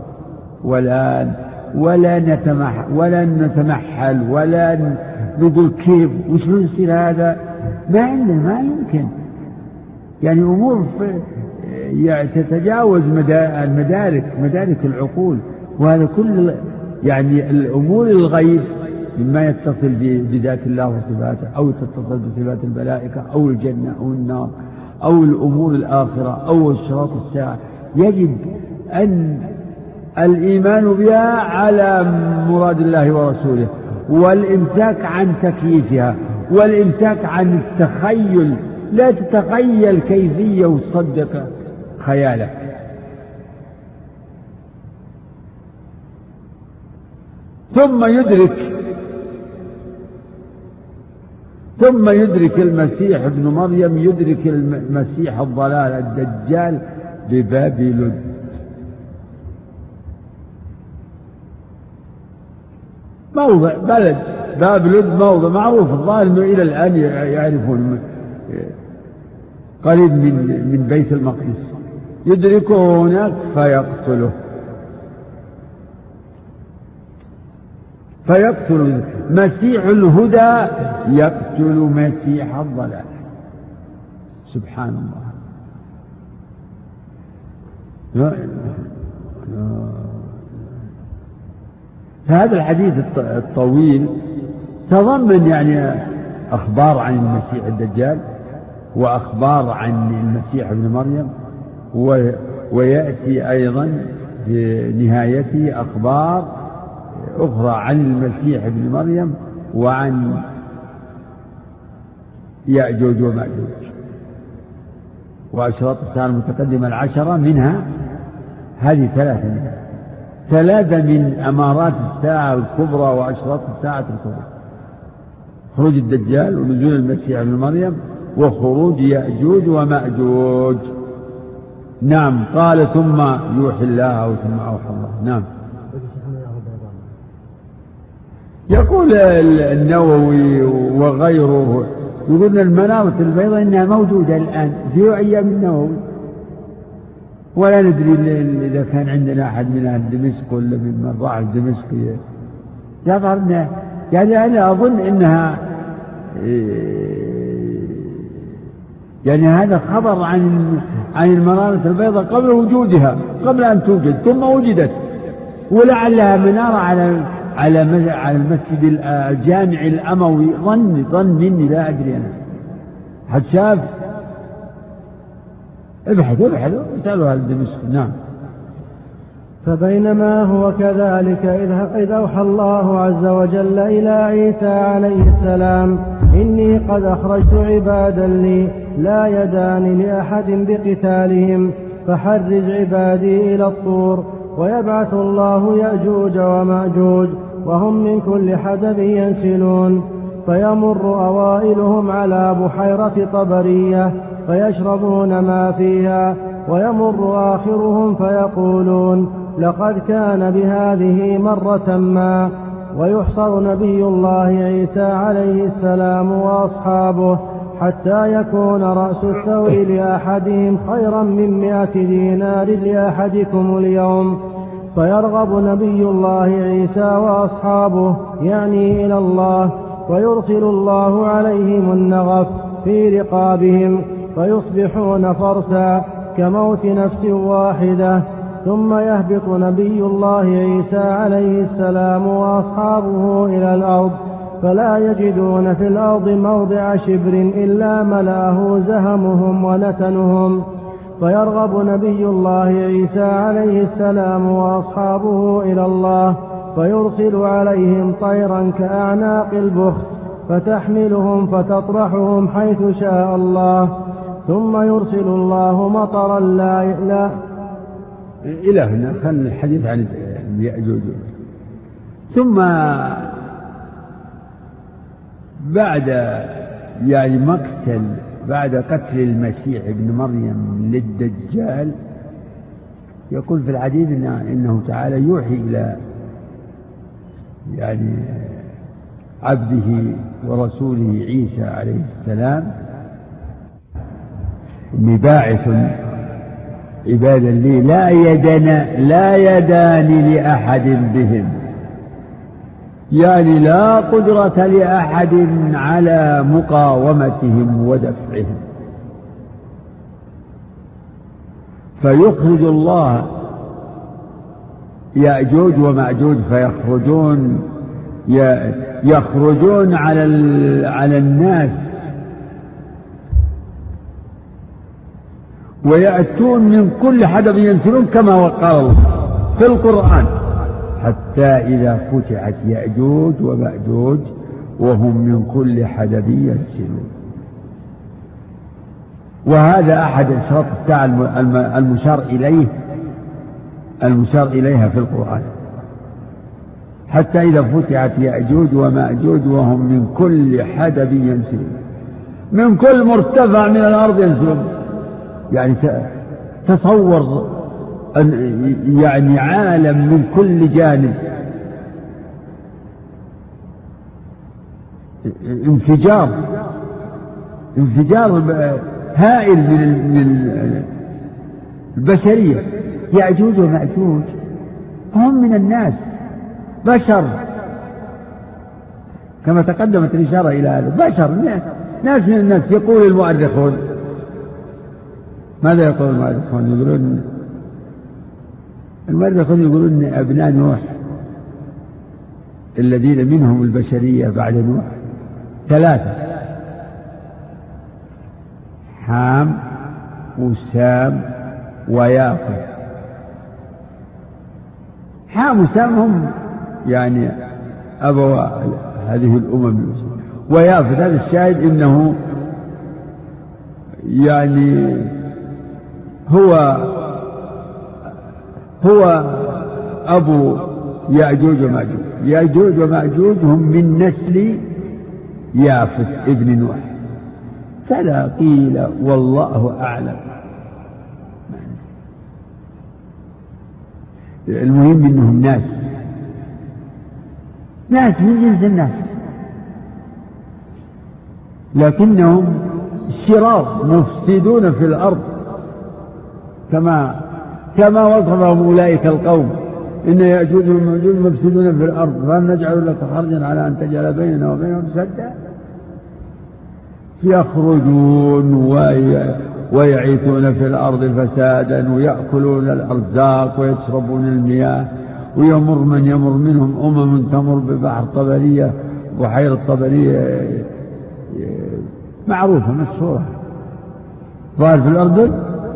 ولا نتمحل ولا نقول كيف وش يصير هذا. ما يمكن، يعني أمور تتجاوز مدارك العقول. وهذا كل يعني الأمور الغيب مما يتصل بذات الله وصفاته، أو تتصل بصفات الملائكة أو الجنة أو النار أو الأمور الآخرة أو أشراط الساعة، يجب أن الإيمان بها على مراد الله ورسوله، والإمساك عن تكييفها، والإمساك عن التخيل. لا تتخيل كيفية وتصدق خيالك. ثم يدرك المسيح ابن مريم، يدرك المسيح الضلال الدجال بباب لد. موضع بلد باب لد، موضع معروف الظاهر إلى الآن يعرفون، قريب من بيت المقدس. يدركه هناك فيقتل مسيح الهدى يقتل مسيح الضلال. سبحان الله. فهذا الحديث الطويل تضمن يعني أخبار عن المسيح الدجال، وأخبار عن المسيح ابن مريم، ويأتي أيضا في نهايته أخبار أخرى عن المسيح ابن مريم وعن يأجوج ومأجوج. وأشراط الساعة المتقدمة 10 منها هذه 3 من أمارات الساعة الكبرى وأشراط الساعة الكبرى: خروج الدجال ونزول المسيح ابن مريم وخروج يأجوج ومأجوج. نعم. قال ثم يوحي الله أو ثم أوحى الله. نعم. يقول النووي وغيره يقولون المنارة البيضاء إنها موجودة الآن في أيام النووي، ولا ندري إذا كان عندنا أحد من أهل دمشق ولا من راح دمشق يظهر أنها، يعني أنا أظن أنها يعني هذا خبر عن المنارة البيضاء قبل وجودها، قبل أن توجد، ثم وجدت، ولعلها منارة على المسجد الجامع الأموي. ظن مني، لا أدري أنا، حد شاف؟ ابحثوا اسألوا أهل دمشق. نعم. فبينما هو كذلك إذ أوحى الله عز وجل إلى عيسى عليه السلام: إني قد أخرجت عبادا لي لا يدان لأحد بقتالهم، فحرج عبادي إلى الطور. ويبعث الله يأجوج ومأجوج وهم من كل حدب ينسلون، فيمر أوائلهم على بحيرة طبرية فيشربون ما فيها، ويمر آخرهم فيقولون: لقد كان بهذه مرة ما. ويحصر نبي الله عيسى عليه السلام وأصحابه حتى يكون رأس الثور لأحدهم خيرا من 100 دينار لأحدكم اليوم. فيرغب نبي الله عيسى وأصحابه يعني إلى الله، ويرسل الله عليهم النغف في رقابهم فيصبحون فرسا كموت نفس واحدة. ثم يهبط نبي الله عيسى عليه السلام وأصحابه إلى الأرض، فلا يجدون في الأرض موضع شبر إلا ملأه زهمهم ونتنهم. فيرغب نبي الله عيسى عليه السلام وأصحابه إلى الله، فيرسل عليهم طيرا كأعناق البخت فتحملهم فتطرحهم حيث شاء الله. ثم يرسل الله مطرا لا إلى هنا كان الحديث عن يأجوج. ثم بعد قتل المسيح ابن مريم للدجال، يقول في الحديث إنه تعالى يوحي إلى عبده ورسوله عيسى عليه السلام: إني باعث عبادا لي لا يدان لأحد بهم، يعني لا قدرة لأحد على مقاومتهم ودفعهم. فيخرج الله يأجوج ومأجوج يخرجون على الناس، ويأتون من كل حدب ينسلون كما قال الله في القرآن، حتى إذا فتحت يأجوج ومأجوج وهم من كل حدب ينسلون. وهذا أحد أشراط الساعة المشار إليها في القرآن، حتى إذا فتحت يأجوج ومأجوج وهم من كل حدب ينسلون، من كل مرتفع من الأرض ينسلون. يعني تصور عالم من كل جانب، انفجار هائل من البشرية. يأجوج ومأجوج هم من الناس، بشر، كما تقدمت الإشارة إلى هذا، بشر، ناس من الناس. يقول المؤرخون، ماذا يقول المؤرخون؟ يقولون أبناء نوح الذين منهم البشرية بعد نوح 3: حام وسام ويافث. حام وسام هم يعني أبوا هذه الأمم، ويافث هذا الشاهد إنه يعني هو أبو يأجوج ومأجوج. يأجوج ومأجوج هم من نسل يافث ابن نوح، كذا قيل والله أعلم. المهم إنهم ناس من جنس الناس، لكنهم شرار مفسدون في الأرض كما وصفهم أولئك القوم، إن يأجوج ومأجوج مفسدون في الأرض، فهل نجعل لك خرجا على أن تجعل بيننا وبينهم سدا؟ يخرجون ويعيثون في الأرض فسادا، ويأكلون الأرزاق ويشربون المياه، ويمر من يمر منهم تمر ببحر طبرية، بحيرة طبرية معروفة مشهورة ظاهر في الأردن.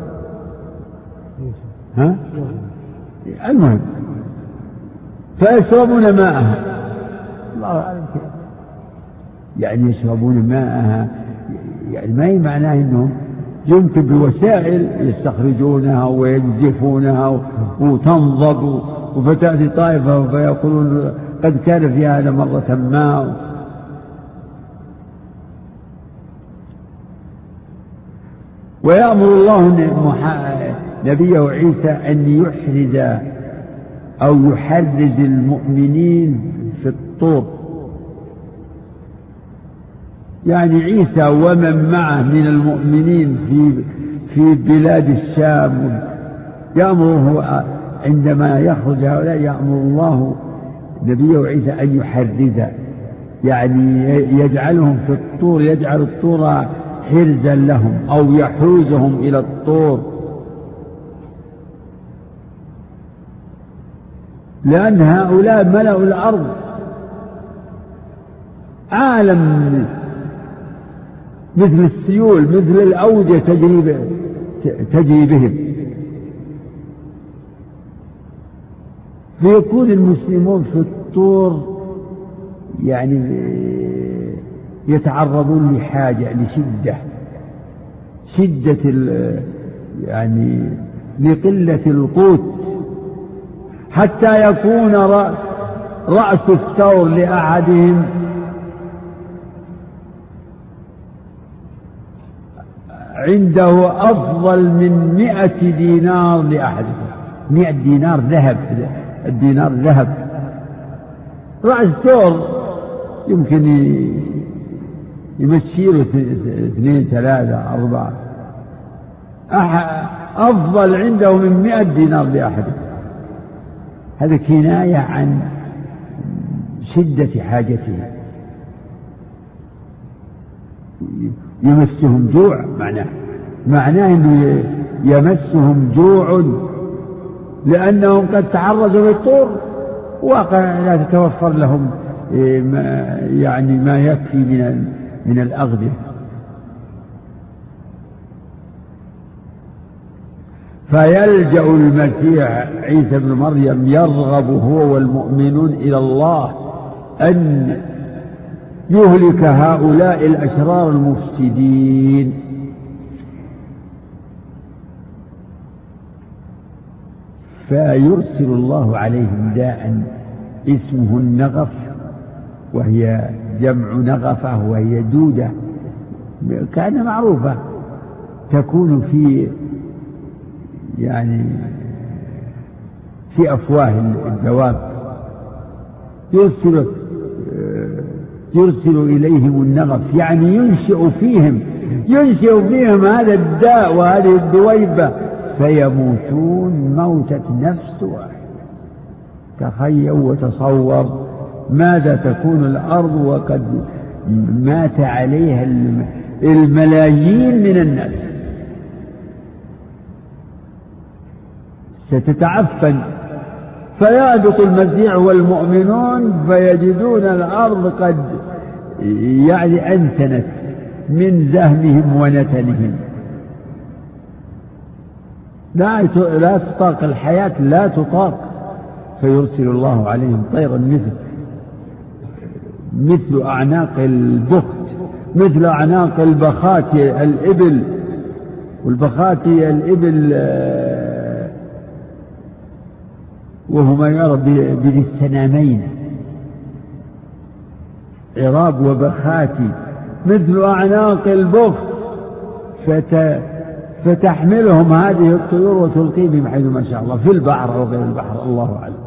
المهم فيشربون ماءها، الله أعلم يعني يشربون ماءها، يعني ما هي معناه إنهم يمكن بوسائل يستخرجونها وينزفونها وتنضب، وفتأتي طائفة فيقولون قد كان في هذا مرة ما. ويأمر الله نبيه عيسى أن يحرز أو يحرز المؤمنين في الطور، يعني عيسى ومن معه من المؤمنين في بلاد الشام، يأمره عندما يخرج هؤلاء، يأمر الله نبيه عيسى أن يحرز، يعني يجعلهم في الطور، يجعل الطور حرزا لهم أو يحوزهم إلى الطور، لأن هؤلاء ملأوا الأرض، عالم مثل السيول مثل الأودية تجري بهم، فيكون المسلمون في الطور يعني يتعرضون لحاجة لشدة يعني لقلة القوت، حتى يكون رأس الثور لأحدهم عنده أفضل من 100 دينار لأحدهم. 100 دينار ذهب، الدينار ذهب، رأس ثور يمكن يمشيله 2 3 4، أفضل عنده من 100 دينار لأحدهم. هذا كناية عن شدة حاجته، يمسهم جوع، معناه أنه يمسهم جوع لأنهم قد تعرضوا للطور، واقع لا تتوفر لهم يعني ما يكفي من الأغذية. فيلجأ المسيح عيسى بن مريم يرغب هو والمؤمنون إلى الله أن يهلك هؤلاء الأشرار المفسدين. فيرسل الله عليهم داء اسمه النغف، وهي جمع نغفة، وهي دودة كان معروفة تكون في يعني في أفواه الدواب، يرسل إليهم النغف، يعني ينشئ فيهم هذا الداء وهذه الدويبة، فيموتون موتة نفس واحد. تخيل وتصور ماذا تكون الأرض وقد مات عليها الملايين من الناس، ستتعفن. فيهبط المسيح والمؤمنون فيجدون الأرض قد يعني أنتنت من زهمهم ونتنهم، لا تطاق الحياة، لا تطاق، فيرسل الله عليهم طيرا مثل أعناق البخت، مثل أعناق البخاتي الإبل، والبخاتي الإبل وهما يعرف بذي السنامين، عراب وبخاتي، مثل أعناق البخت، فتحملهم هذه الطيور وتلقيهم حيث ما شاء الله في البحر أو غير البحر، الله أعلم،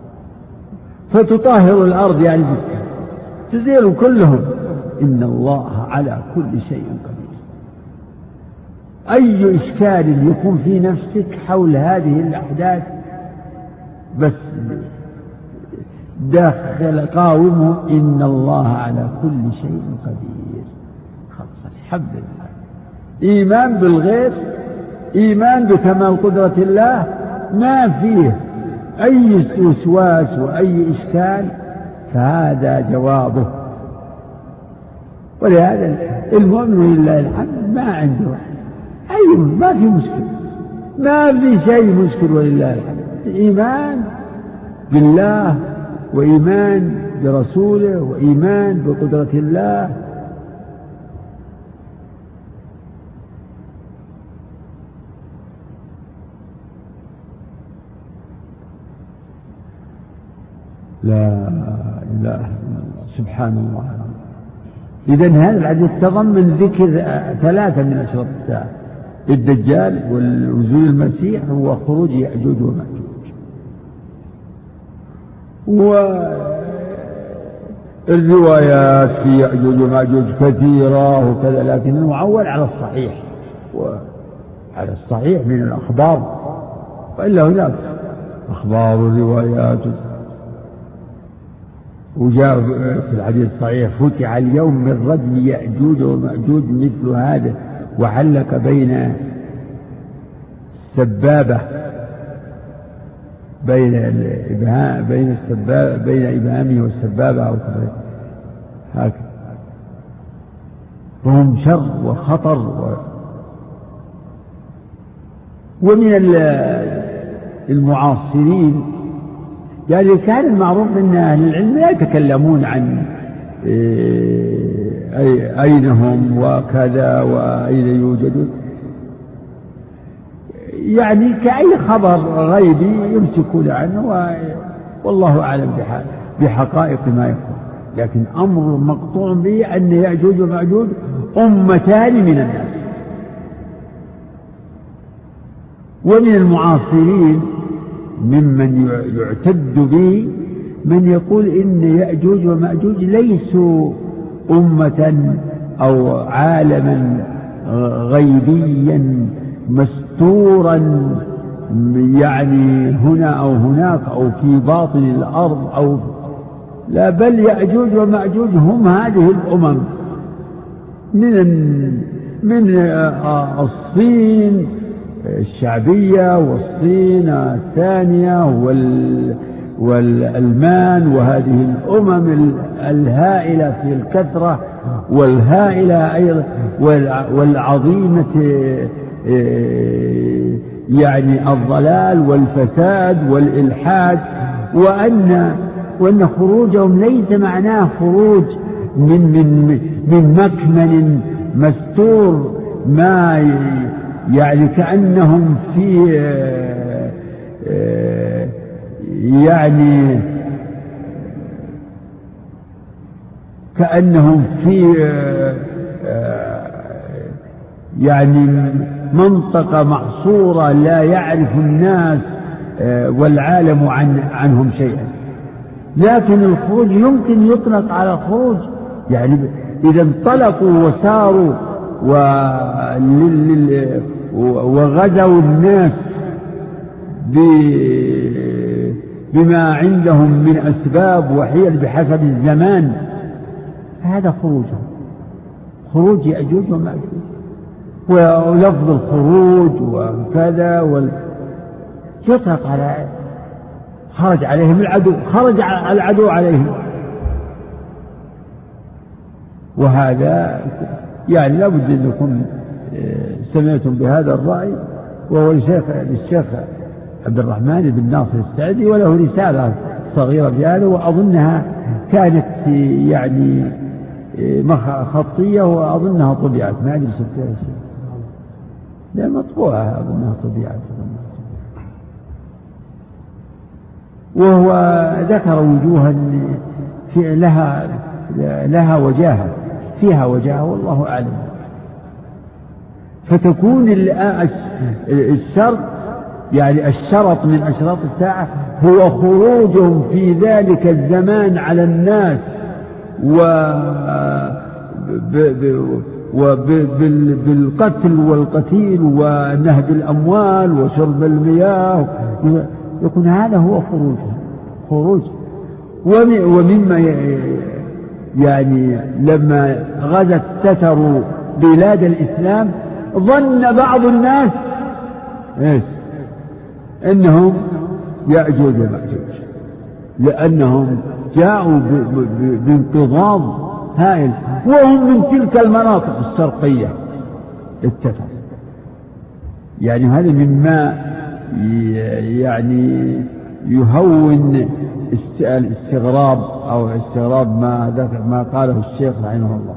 فتطهر الأرض يعني تزيل كلهم. إن الله على كل شيء قدير. أي إشكال يكون في نفسك حول هذه الأحداث بس داخل قاومه، إن الله على كل شيء قدير. خلص الحمد لله. إيمان بالغيب، إيمان بكمال قدرة الله، ما فيه أي وسواس وأي إشكال، فهذا جوابه. ولهذا المؤمن لله الحمد ما عنده ما في مشكلة، ما في شيء مشكل ولله الحمد. إيمان بالله وإيمان برسوله وإيمان بقدرة الله. لا إله إلا الله، سبحان الله. إذن هذا الحديث تضمن ذكر 3 من أشراط الساعة: الدجال ونزول المسيح وخروج يأجوج ومأجوج. والروايات في يأجوج ومأجوج كثيرة وكذا، لكن المعول على الصحيح، وعلى الصحيح من الأخبار، وإلا هناك أخبار وروايات. وجاء في الحديث الصحيح: فتح اليوم من رجم يأجوج ومأجوج مثل هذا، وعلق بين السبابة بين إبهامه والسبابة أو هكذا، فهم شر وخطر. ومن المعاصرين يعني كان المعروف أن أهل العلم لا يتكلمون عن أين هم وكذا وأين يوجدون، يعني كأي خبر غيبي يمسكون عنه، والله أعلم بحقائق ما يكون. لكن أمر مقطوع به أن يأجوج ومأجوج أمتان من الناس. ومن المعاصرين ممن يعتد به من يقول إن يأجوج ومأجوج ليسوا أمة أو عالما غيبيا مستورا يعني هنا أو هناك أو في باطن الأرض أو لا، بل يأجوج ومأجوج هم هذه الأمم من الصين الشعبية والصين الثانية والألمان، وهذه الأمم الهائلة في الكثرة والهائلة أيضا والعظيمة يعني الضلال والفساد والإلحاد، وأن خروجهم ليس معناه خروج من مكمن مستور، ما يعني كأنهم في يعني كأنهم في يعني منطقة محصورة لا يعرف الناس والعالم عنهم شيئا. لكن الخروج يمكن يطلق على خروج، يعني إذا انطلقوا وساروا وغزوا الناس بما عندهم من أسباب وحيل بحسب الزمان، هذا خروج يأجوج ومأجوج. ولفظ الخروج وكذا يطلق على خرج عليهم العدو، خرج العدو عليهم، وهذا يعني لا بد أنكم سمعتم بهذا الرأي، وهو للشيخ عبد الرحمن بن ناصر السعدي، وله رسالة صغيرة بهذا، وأظنها كانت يعني خطية، وأظنها طبعت، ما أدري شفتها شيء، لا مطبوعة أظنها طبعت. وهو ذكر وجوها لها وجاهة، فيها وجاهة والله أعلم. فتكون الشرط، يعني الشرط من أشراط الساعة هو خروجهم في ذلك الزمان على الناس بالقتل والقتيل ونهب الأموال وشرب المياه، يكون هذا هو خروج. ومما يعني لما غزت ستروا بلاد الإسلام ظن بعض الناس إنهم يأجوج ومأجوج، لأنهم جاءوا بانتظام هائل، وهم من تلك المناطق الشرقية اتفق. يعني هذا مما يعني يهون الاستغراب أو استغراب ما قاله الشيخ رحمه الله.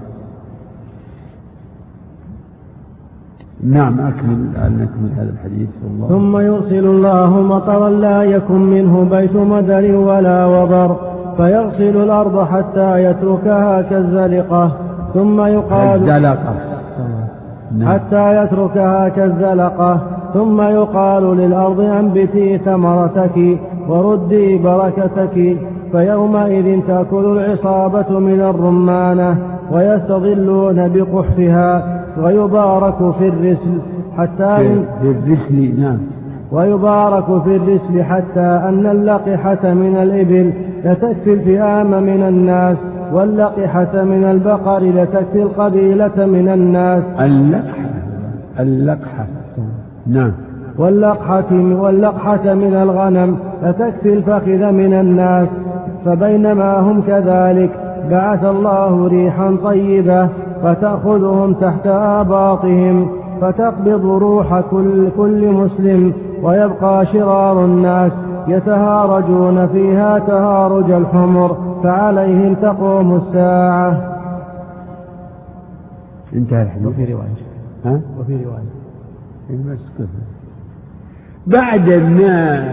نعم، نكمل هذا الحديث. ثم يرسل الله مطرا لا يكن منه بيت مدر ولا وبر، فيغسل الأرض حتى يتركها كالزلقة، ثم يقال حتى يتركها كالزلقة، ثم يقال للأرض أنبتي ثمرتك وردي بركتك، فيومئذ تأكل العصابة من الرمانة ويستظلون بقحفها، ويبارك في الرسل حتى أن اللقحة من الإبل لتكفي الفئام من الناس، واللقحة من البقر لتكفي القبيلة من الناس. اللقحة نعم. واللقحة من الغنم لتكفي الفخذ من الناس. فبينما هم كذلك بعث الله ريحا طيبة فتأخذهم تحت آباطهم، فتقبض روح كل مسلم، ويبقى شرار الناس يتهارجون فيها تهارج الحمر، فعليهم تقوم الساعة. انتهى الحديث. وفي رواية بعد ما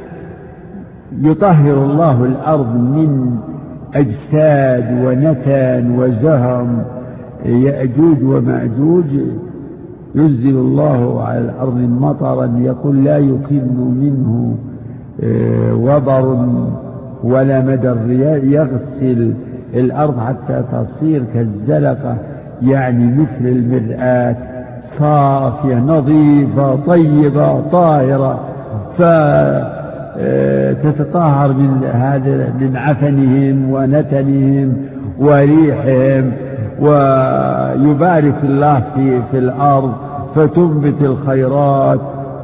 يطهر الله الأرض من أجساد ونتن وزهم يأجوج ومأجوج، ينزل الله على الأرض مطرا يقول لا يكن منه وبر ولا مدر، يغسل الأرض حتى تصير كالزلقة، يعني مثل المرآة، صافية نظيفة طيبة طاهرة، فتتطهر من عفنهم ونتنهم وريحهم، ويبارك الله في الأرض فتنبت الخيرات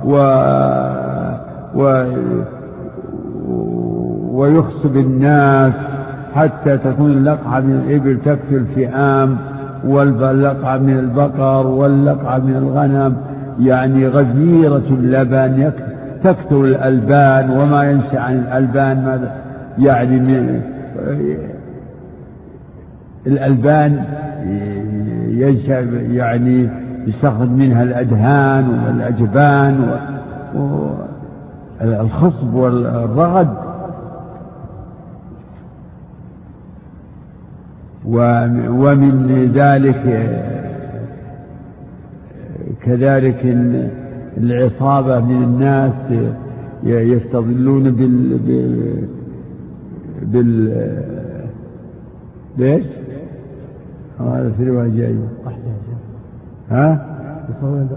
ويخصب الناس، حتى تكون اللقعة من الإبل تكفي الفئام، واللقعة من البقر واللقعة من الغنم يعني غزيرة اللبن، تكثر الألبان وما ينشأ عن الألبان، ماذا يعني من الألبان ينشأ، يعني يستخرج منها الأدهان والأجبان والخصب والرغد. ومن ذلك كذلك العصابة من الناس يستظلون ليش؟ هذا في رواية جاي. يصورون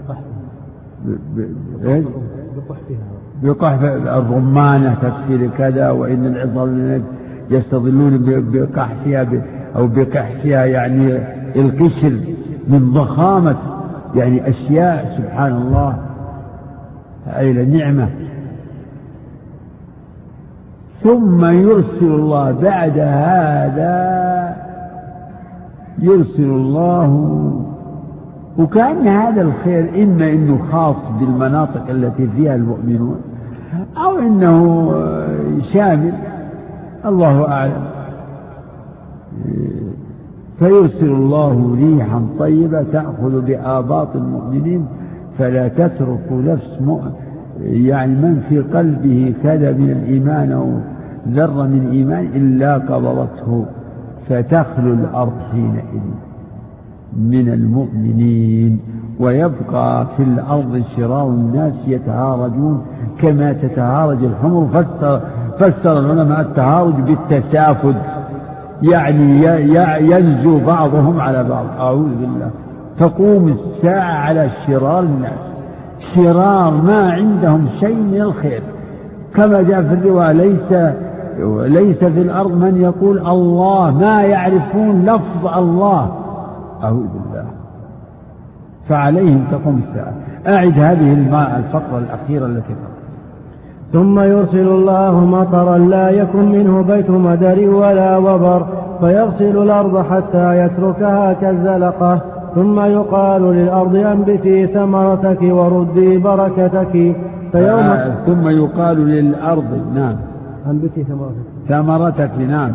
بقحف الرمانة تكفي لكذا، وإن العصابة يستظلون بقحفها أو بقحفها، يعني القشر من ضخامة يعني أشياء سبحان الله، أي نعمة. ثم يرسل الله بعد هذا، يرسل الله وكأن هذا الخير إما إنه خاص بالمناطق التي فيها المؤمنون أو إنه شامل، الله أعلم. فيرسل الله ريحا طيبة تأخذ بآباط المؤمنين فلا تترك نفس يعني من في قلبه كذا من الإيمان أو ذرة من إيمان إلا قبضته، فتخلو الأرض حينئذ من المؤمنين، ويبقى في الأرض شرار الناس يتهارجون كما تتهارج الحمر. فسر العلماء التهارج بالتسافد، يعني ينزو بعضهم على بعض. أعوذ بالله. تقوم الساعة على شرار الناس، شرار ما عندهم شيء من الخير، كما جاء في الرواية ليس في الأرض من يقول الله، ما يعرفون لفظ الله. أعوذ بالله. فعليهم تقوم الساعة. أعد هذه الفقرة الأخيرة التي ثم يرسل الله مطرا لا يكن منه بيت مدر ولا وبر، فيغسل الأرض حتى يتركها كالزلقة، ثم يقال للأرض أنبتي ثمرتك وردي بركتك. ثم يقال للأرض نعم أنبتي ثمرتك نعم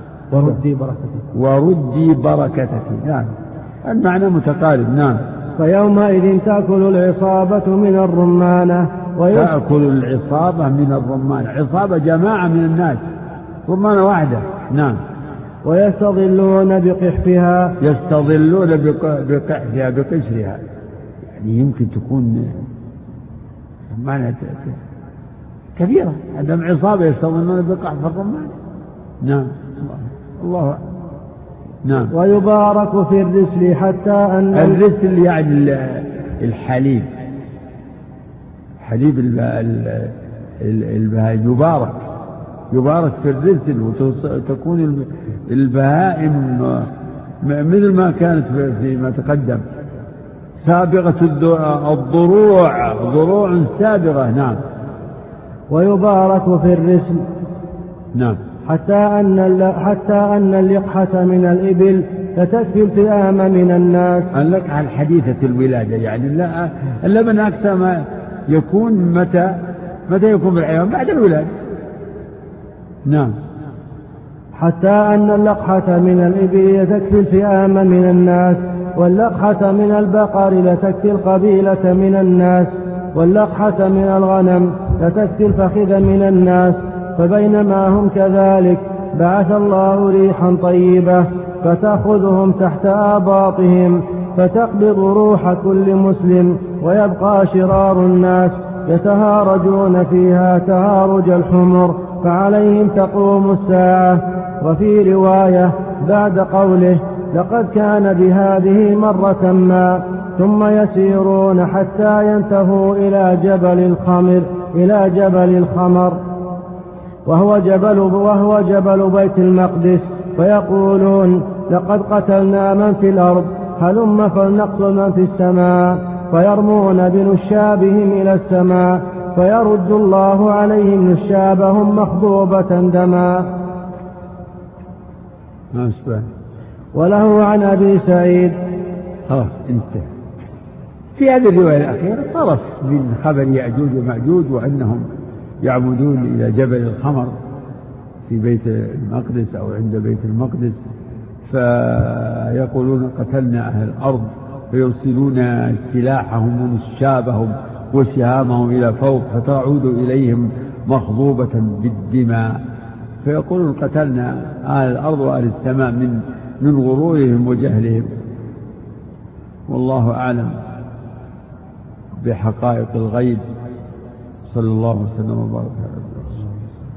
وردي بركتك نعم، المعنى متقارب. نعم. فيومئذ تأكل العصابة من الرمانة تأكل العصابة من الرمانة، عصابة جماعة من الناس، رمانة واحدة. نعم. ويستظلون بقحفها، يستظلون بقحفها بقشرها، يعني يمكن تكون رمانة كثيرة، عندهم عصابة يستظلون بقحف الرمانة. نعم. الله. نعم. ويبارك في الرسل حتى أن الرسل يعني الحليب، حليب البهائم يبارك في الرسل، وتكون البهائم مثل ما كانت فيما تقدم سابغة الضروع، ضروع سابغة. نعم. ويبارك في الرسل. نعم. حتى أن اللقحة من الإبل فتكفي الفئام من الناس. اللقحة الحديثة الولادة، يعني اللبن أكثر ما يكون متى يكون بالحيوان بعد الولادة. نعم. حتى أن اللقحة من الإبل تكفي الفئام من الناس، واللقحة من البقر لتكفي القبيلة من الناس، واللقحة من الغنم لتكفي الفخذ من الناس. فبينما هم كذلك بعث الله ريحا طيبة فتأخذهم تحت آباطهم، فتقبض روح كل مسلم، ويبقى شرار الناس يتهارجون فيها تهارج الحمر، فعليهم تقوم الساعة. وفي رواية بعد قوله لقد كان بهذه مرة ما، ثم يسيرون حتى ينتهوا إلى جبل الخمر وهو جبل بيت المقدس، فيقولون لقد قتلنا من في الأرض، هلم فلنقتل من في السماء، فيرمون بنشابهم إلى السماء، فيرد الله عليهم نشابهم مخضوبة دما. وله عن أبي سعيد انت في هذه الرواية الأخيرة طرف من خبر يأجوج ومأجوج، وأنهم يعبدون إلى جبل الخمر في بيت المقدس أو عند بيت المقدس، فيقولون قتلنا أهل الأرض، فيرسلون سلاحهم ونشابهم وسهامهم إلى فوق، فتعود إليهم مخضوبة بالدماء، فيقولون قتلنا أهل الأرض وأهل السماء من غرورهم وجهلهم. والله أعلم بحقائق الغيب. صلى الله وسلم وبارك على رسوله.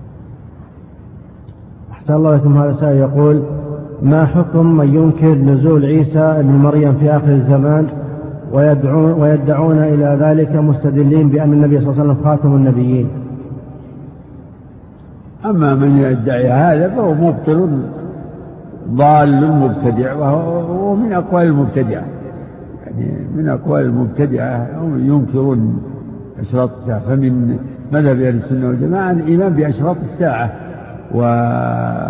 أحسن الله لكم. هذا سائل يقول: ما حكم من ينكر نزول عيسى ابن مريم في آخر الزمان ويدعون إلى ذلك مستدلين بأن النبي صلى الله عليه وسلم خاتم النبيين؟ أما من يدعي هذا فهو مبطل ضال مبتدع، وهو من أقوال المبتدعة، يعني من أقوال المبتدعة هم ينكرون أشراط الساعة. فمن مذهب أهل السنة والجماعة الإيمان بأشراط الساعة،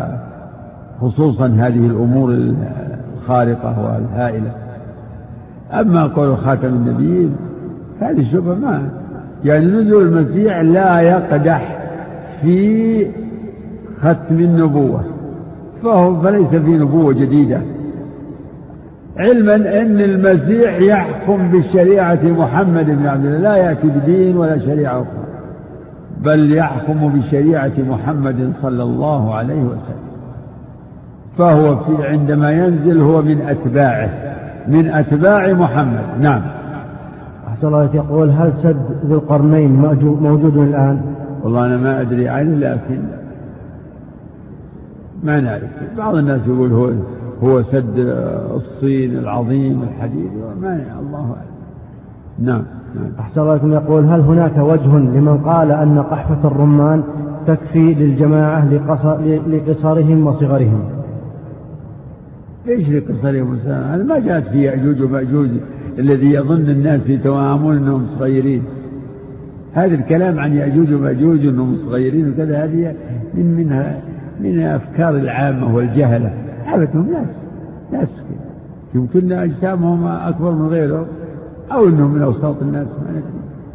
وخصوصا هذه الأمور الخارقة والهائلة. أما قول خاتم النبيين هذه شبهة ما يعني نزول المسيح لا يقدح في ختم النبوة فليس في نبوة جديدة، علما أن المسيح يحكم بشريعة محمد بن عبد الله لا يأتي بدين ولا شريعة أخرى بل يحكم بشريعة محمد صلى الله عليه وسلم، فهو عندما ينزل هو من أتباع محمد. نعم. أحسن الله يقول هل سد ذو القرنين موجود الآن؟ والله أنا ما أدري عنه لكن ما نعرف، بعض الناس يقول هو سد الصين العظيم الحديد ما الله أعلم. نعم. أحسن الله يقول هل هناك وجه لمن قال أن قحفة الرمان تكفي للجماعة لقصرهم وصغرهم؟ ليش لقصرهم وصغرهم؟ هذا ما جاءت في يأجوج ومأجوج الذي يظن الناس في توامون أنهم صغيرين. هذا الكلام عن يأجوج ومأجوج أنهم صغيرين وكذا هذه من أفكار العامة والجهلة، حالتهم ناس يمكن أجسامهم أكبر من غيرهم أو أنهم من أوساط الناس ما ندري.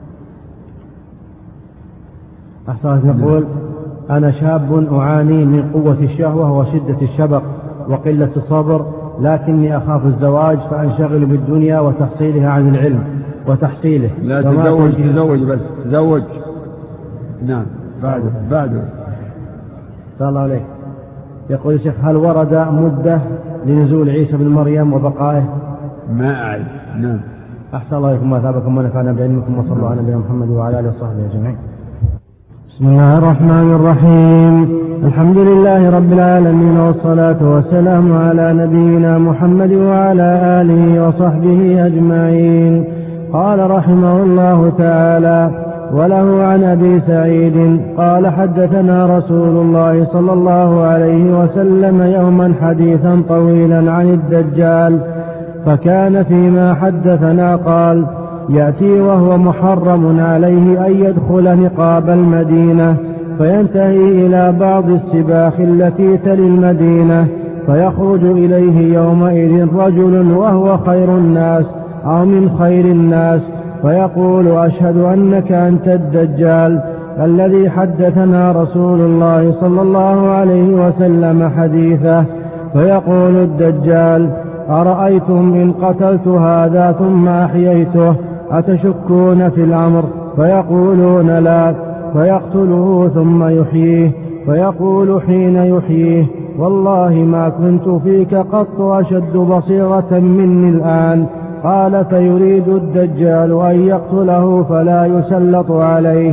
أحسن يقول أنا شاب أعاني من قوة الشهوة وشدة الشبق وقلة الصبر، لكني أخاف الزواج فأنشغل بالدنيا وتحصيلها عن العلم وتحصيله. لا تزوج بس تزوج. نعم. بعده صلى الله عليه. يقول الشيخ هل ورد مدة لنزول عيسى بن مريم وبقائه؟ ما أعرف. نعم. أحسن الله إليكم وأثابكم ونفعنا بعلمكم وصلى الله على نبينا محمد وعلى آله وصحبه أجمعين. بسم الله الرحمن الرحيم. الحمد لله رب العالمين والصلاة والسلام على نبينا محمد وعلى آله وصحبه أجمعين. قال رحمه الله تعالى وله عن أبي سعيد قال حدثنا رسول الله صلى الله عليه وسلم يوما حديثا طويلا عن الدجال، فكان فيما حدثنا قال يأتي وهو محرم عليه أن يدخل نقاب المدينة فينتهي إلى بعض السباخ التي تلي المدينة فيخرج إليه يومئذ رجل وهو خير الناس أو من خير الناس فيقول أشهد أنك أنت الدجال الذي حدثنا رسول الله صلى الله عليه وسلم حديثه. فيقول الدجال أرأيتم إن قتلت هذا ثم أحييته أتشكون في الأمر؟ فيقولون لا. فيقتله ثم يحييه فيقول حين يحييه والله ما كنت فيك قط أشد بصيرة مني الآن. قال فيريد الدجال أن يقتله فلا يسلط عليه.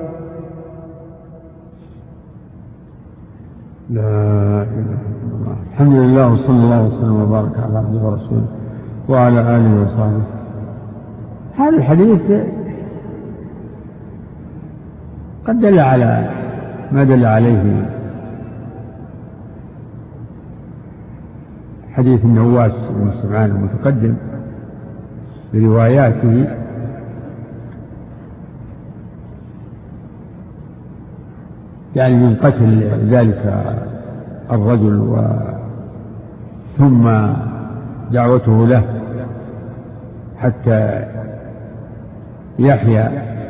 لا إله إلا الله. الحمد لله وصلى الله وسلم وبارك على عبده ورسوله وعلى آله وصحبه. هذا الحديث قد دل على ما دل عليه حديث النواس بن سمعان المتقدم برواياته، يعني من قتل ذلك الرجل ثم دعوته له حتى يحيى،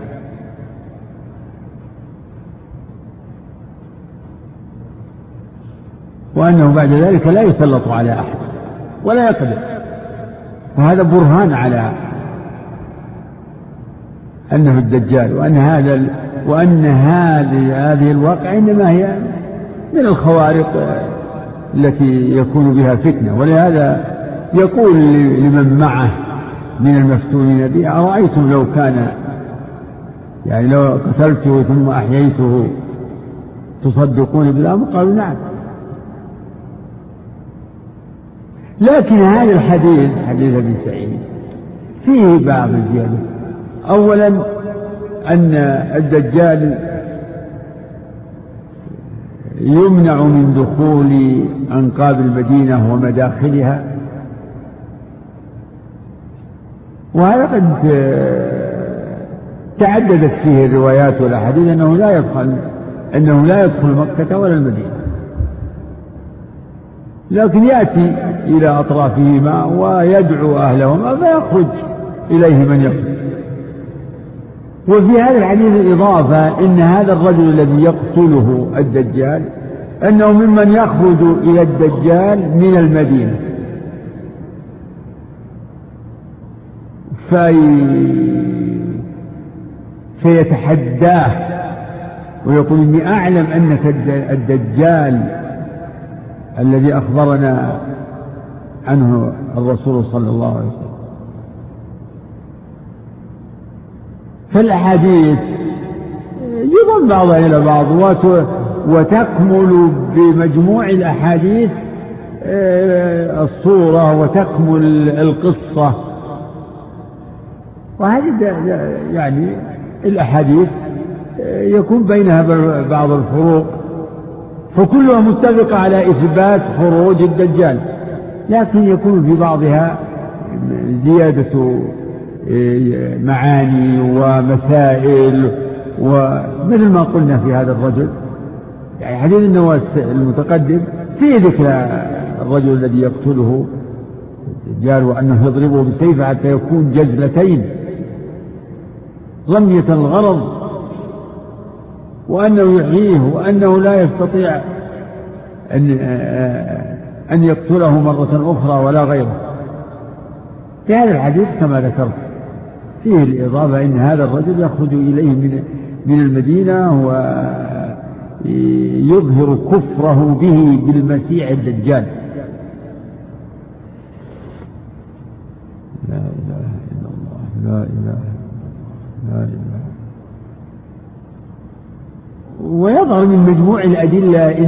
وأنه بعد ذلك لا يسلط على أحد ولا يقدر، وهذا برهان على أنه الدجال، وأن هذه الواقع إنما هي من الخوارق التي يكون بها فتنة. ولهذا يقول لمن معه من المفتونين به أرأيتم لو كان يعني لو قتلته ثم أحييته تصدقون بالأمر؟ قالوا نعم. لكن هذا الحديث حديث أبي سعيد فيه بعض الزيادة. أولا أن الدجال يمنع من دخول أنقاض المدينة ومداخلها، وهذا قد تعددت فيه الروايات والأحاديث أنه لا يدخل مكة ولا المدينة. لكن يأتي إلى أطرافهما ويدعو أهلهما فيخرج إليه من يخرج. وفي هذا الحديث إضافة إن هذا الرجل الذي يقتله الدجال أنه ممن يخرج إلى الدجال من المدينة فيتحداه ويقول إني أعلم أنك الدجال الذي أخبرنا عنه الرسول صلى الله عليه وسلم. فالأحاديث يضم بعضها إلى بعض وتكمل بمجموع الأحاديث الصورة وتكمل القصة. وهذه يعني الأحاديث يكون بينها بعض الفروق، فكلها متفقة على إثبات خروج الدجال، لكن يكون في بعضها زيادة معاني ومسائل. ومثل ما قلنا في هذا الرجل، يعني حديث النواس المتقدم فيه ذكر الرجل الذي يقتله الدجال وأنه يضربه بالسيف حتى يكون جزلتين رمية الغرض، وأنه يحييه، وأنه لا يستطيع أن يقتله مرة أخرى ولا غيره. في هذا الحديث كما ذكرت فيه الإضافة إن هذا الرجل يخرج إليه من المدينة ويظهر كفره به بالمسيح الدجال. لا إله إلا الله، لا إله إلا الله، لا إله. ويظهر من مجموع الأدلة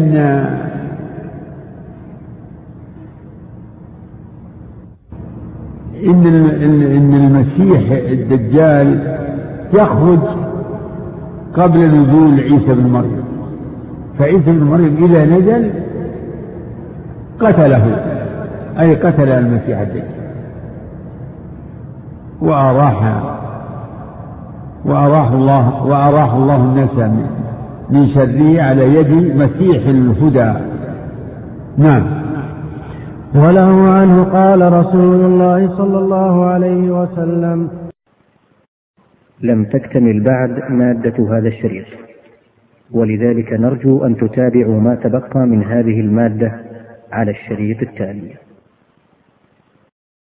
إن المسيح الدجال يخرج قبل نزول عيسى بن مريم، فعيسى بن مريم إذا نزل قتله، أي قتل المسيح الدجال وأراح الله الناس من شره على يد مسيح الهدى. نعم. وله عنه قال رسول الله صلى الله عليه وسلم: لم تكتمل بعد مادة هذا الشريط، ولذلك نرجو أن تتابعوا ما تبقى من هذه المادة على الشريط التالي.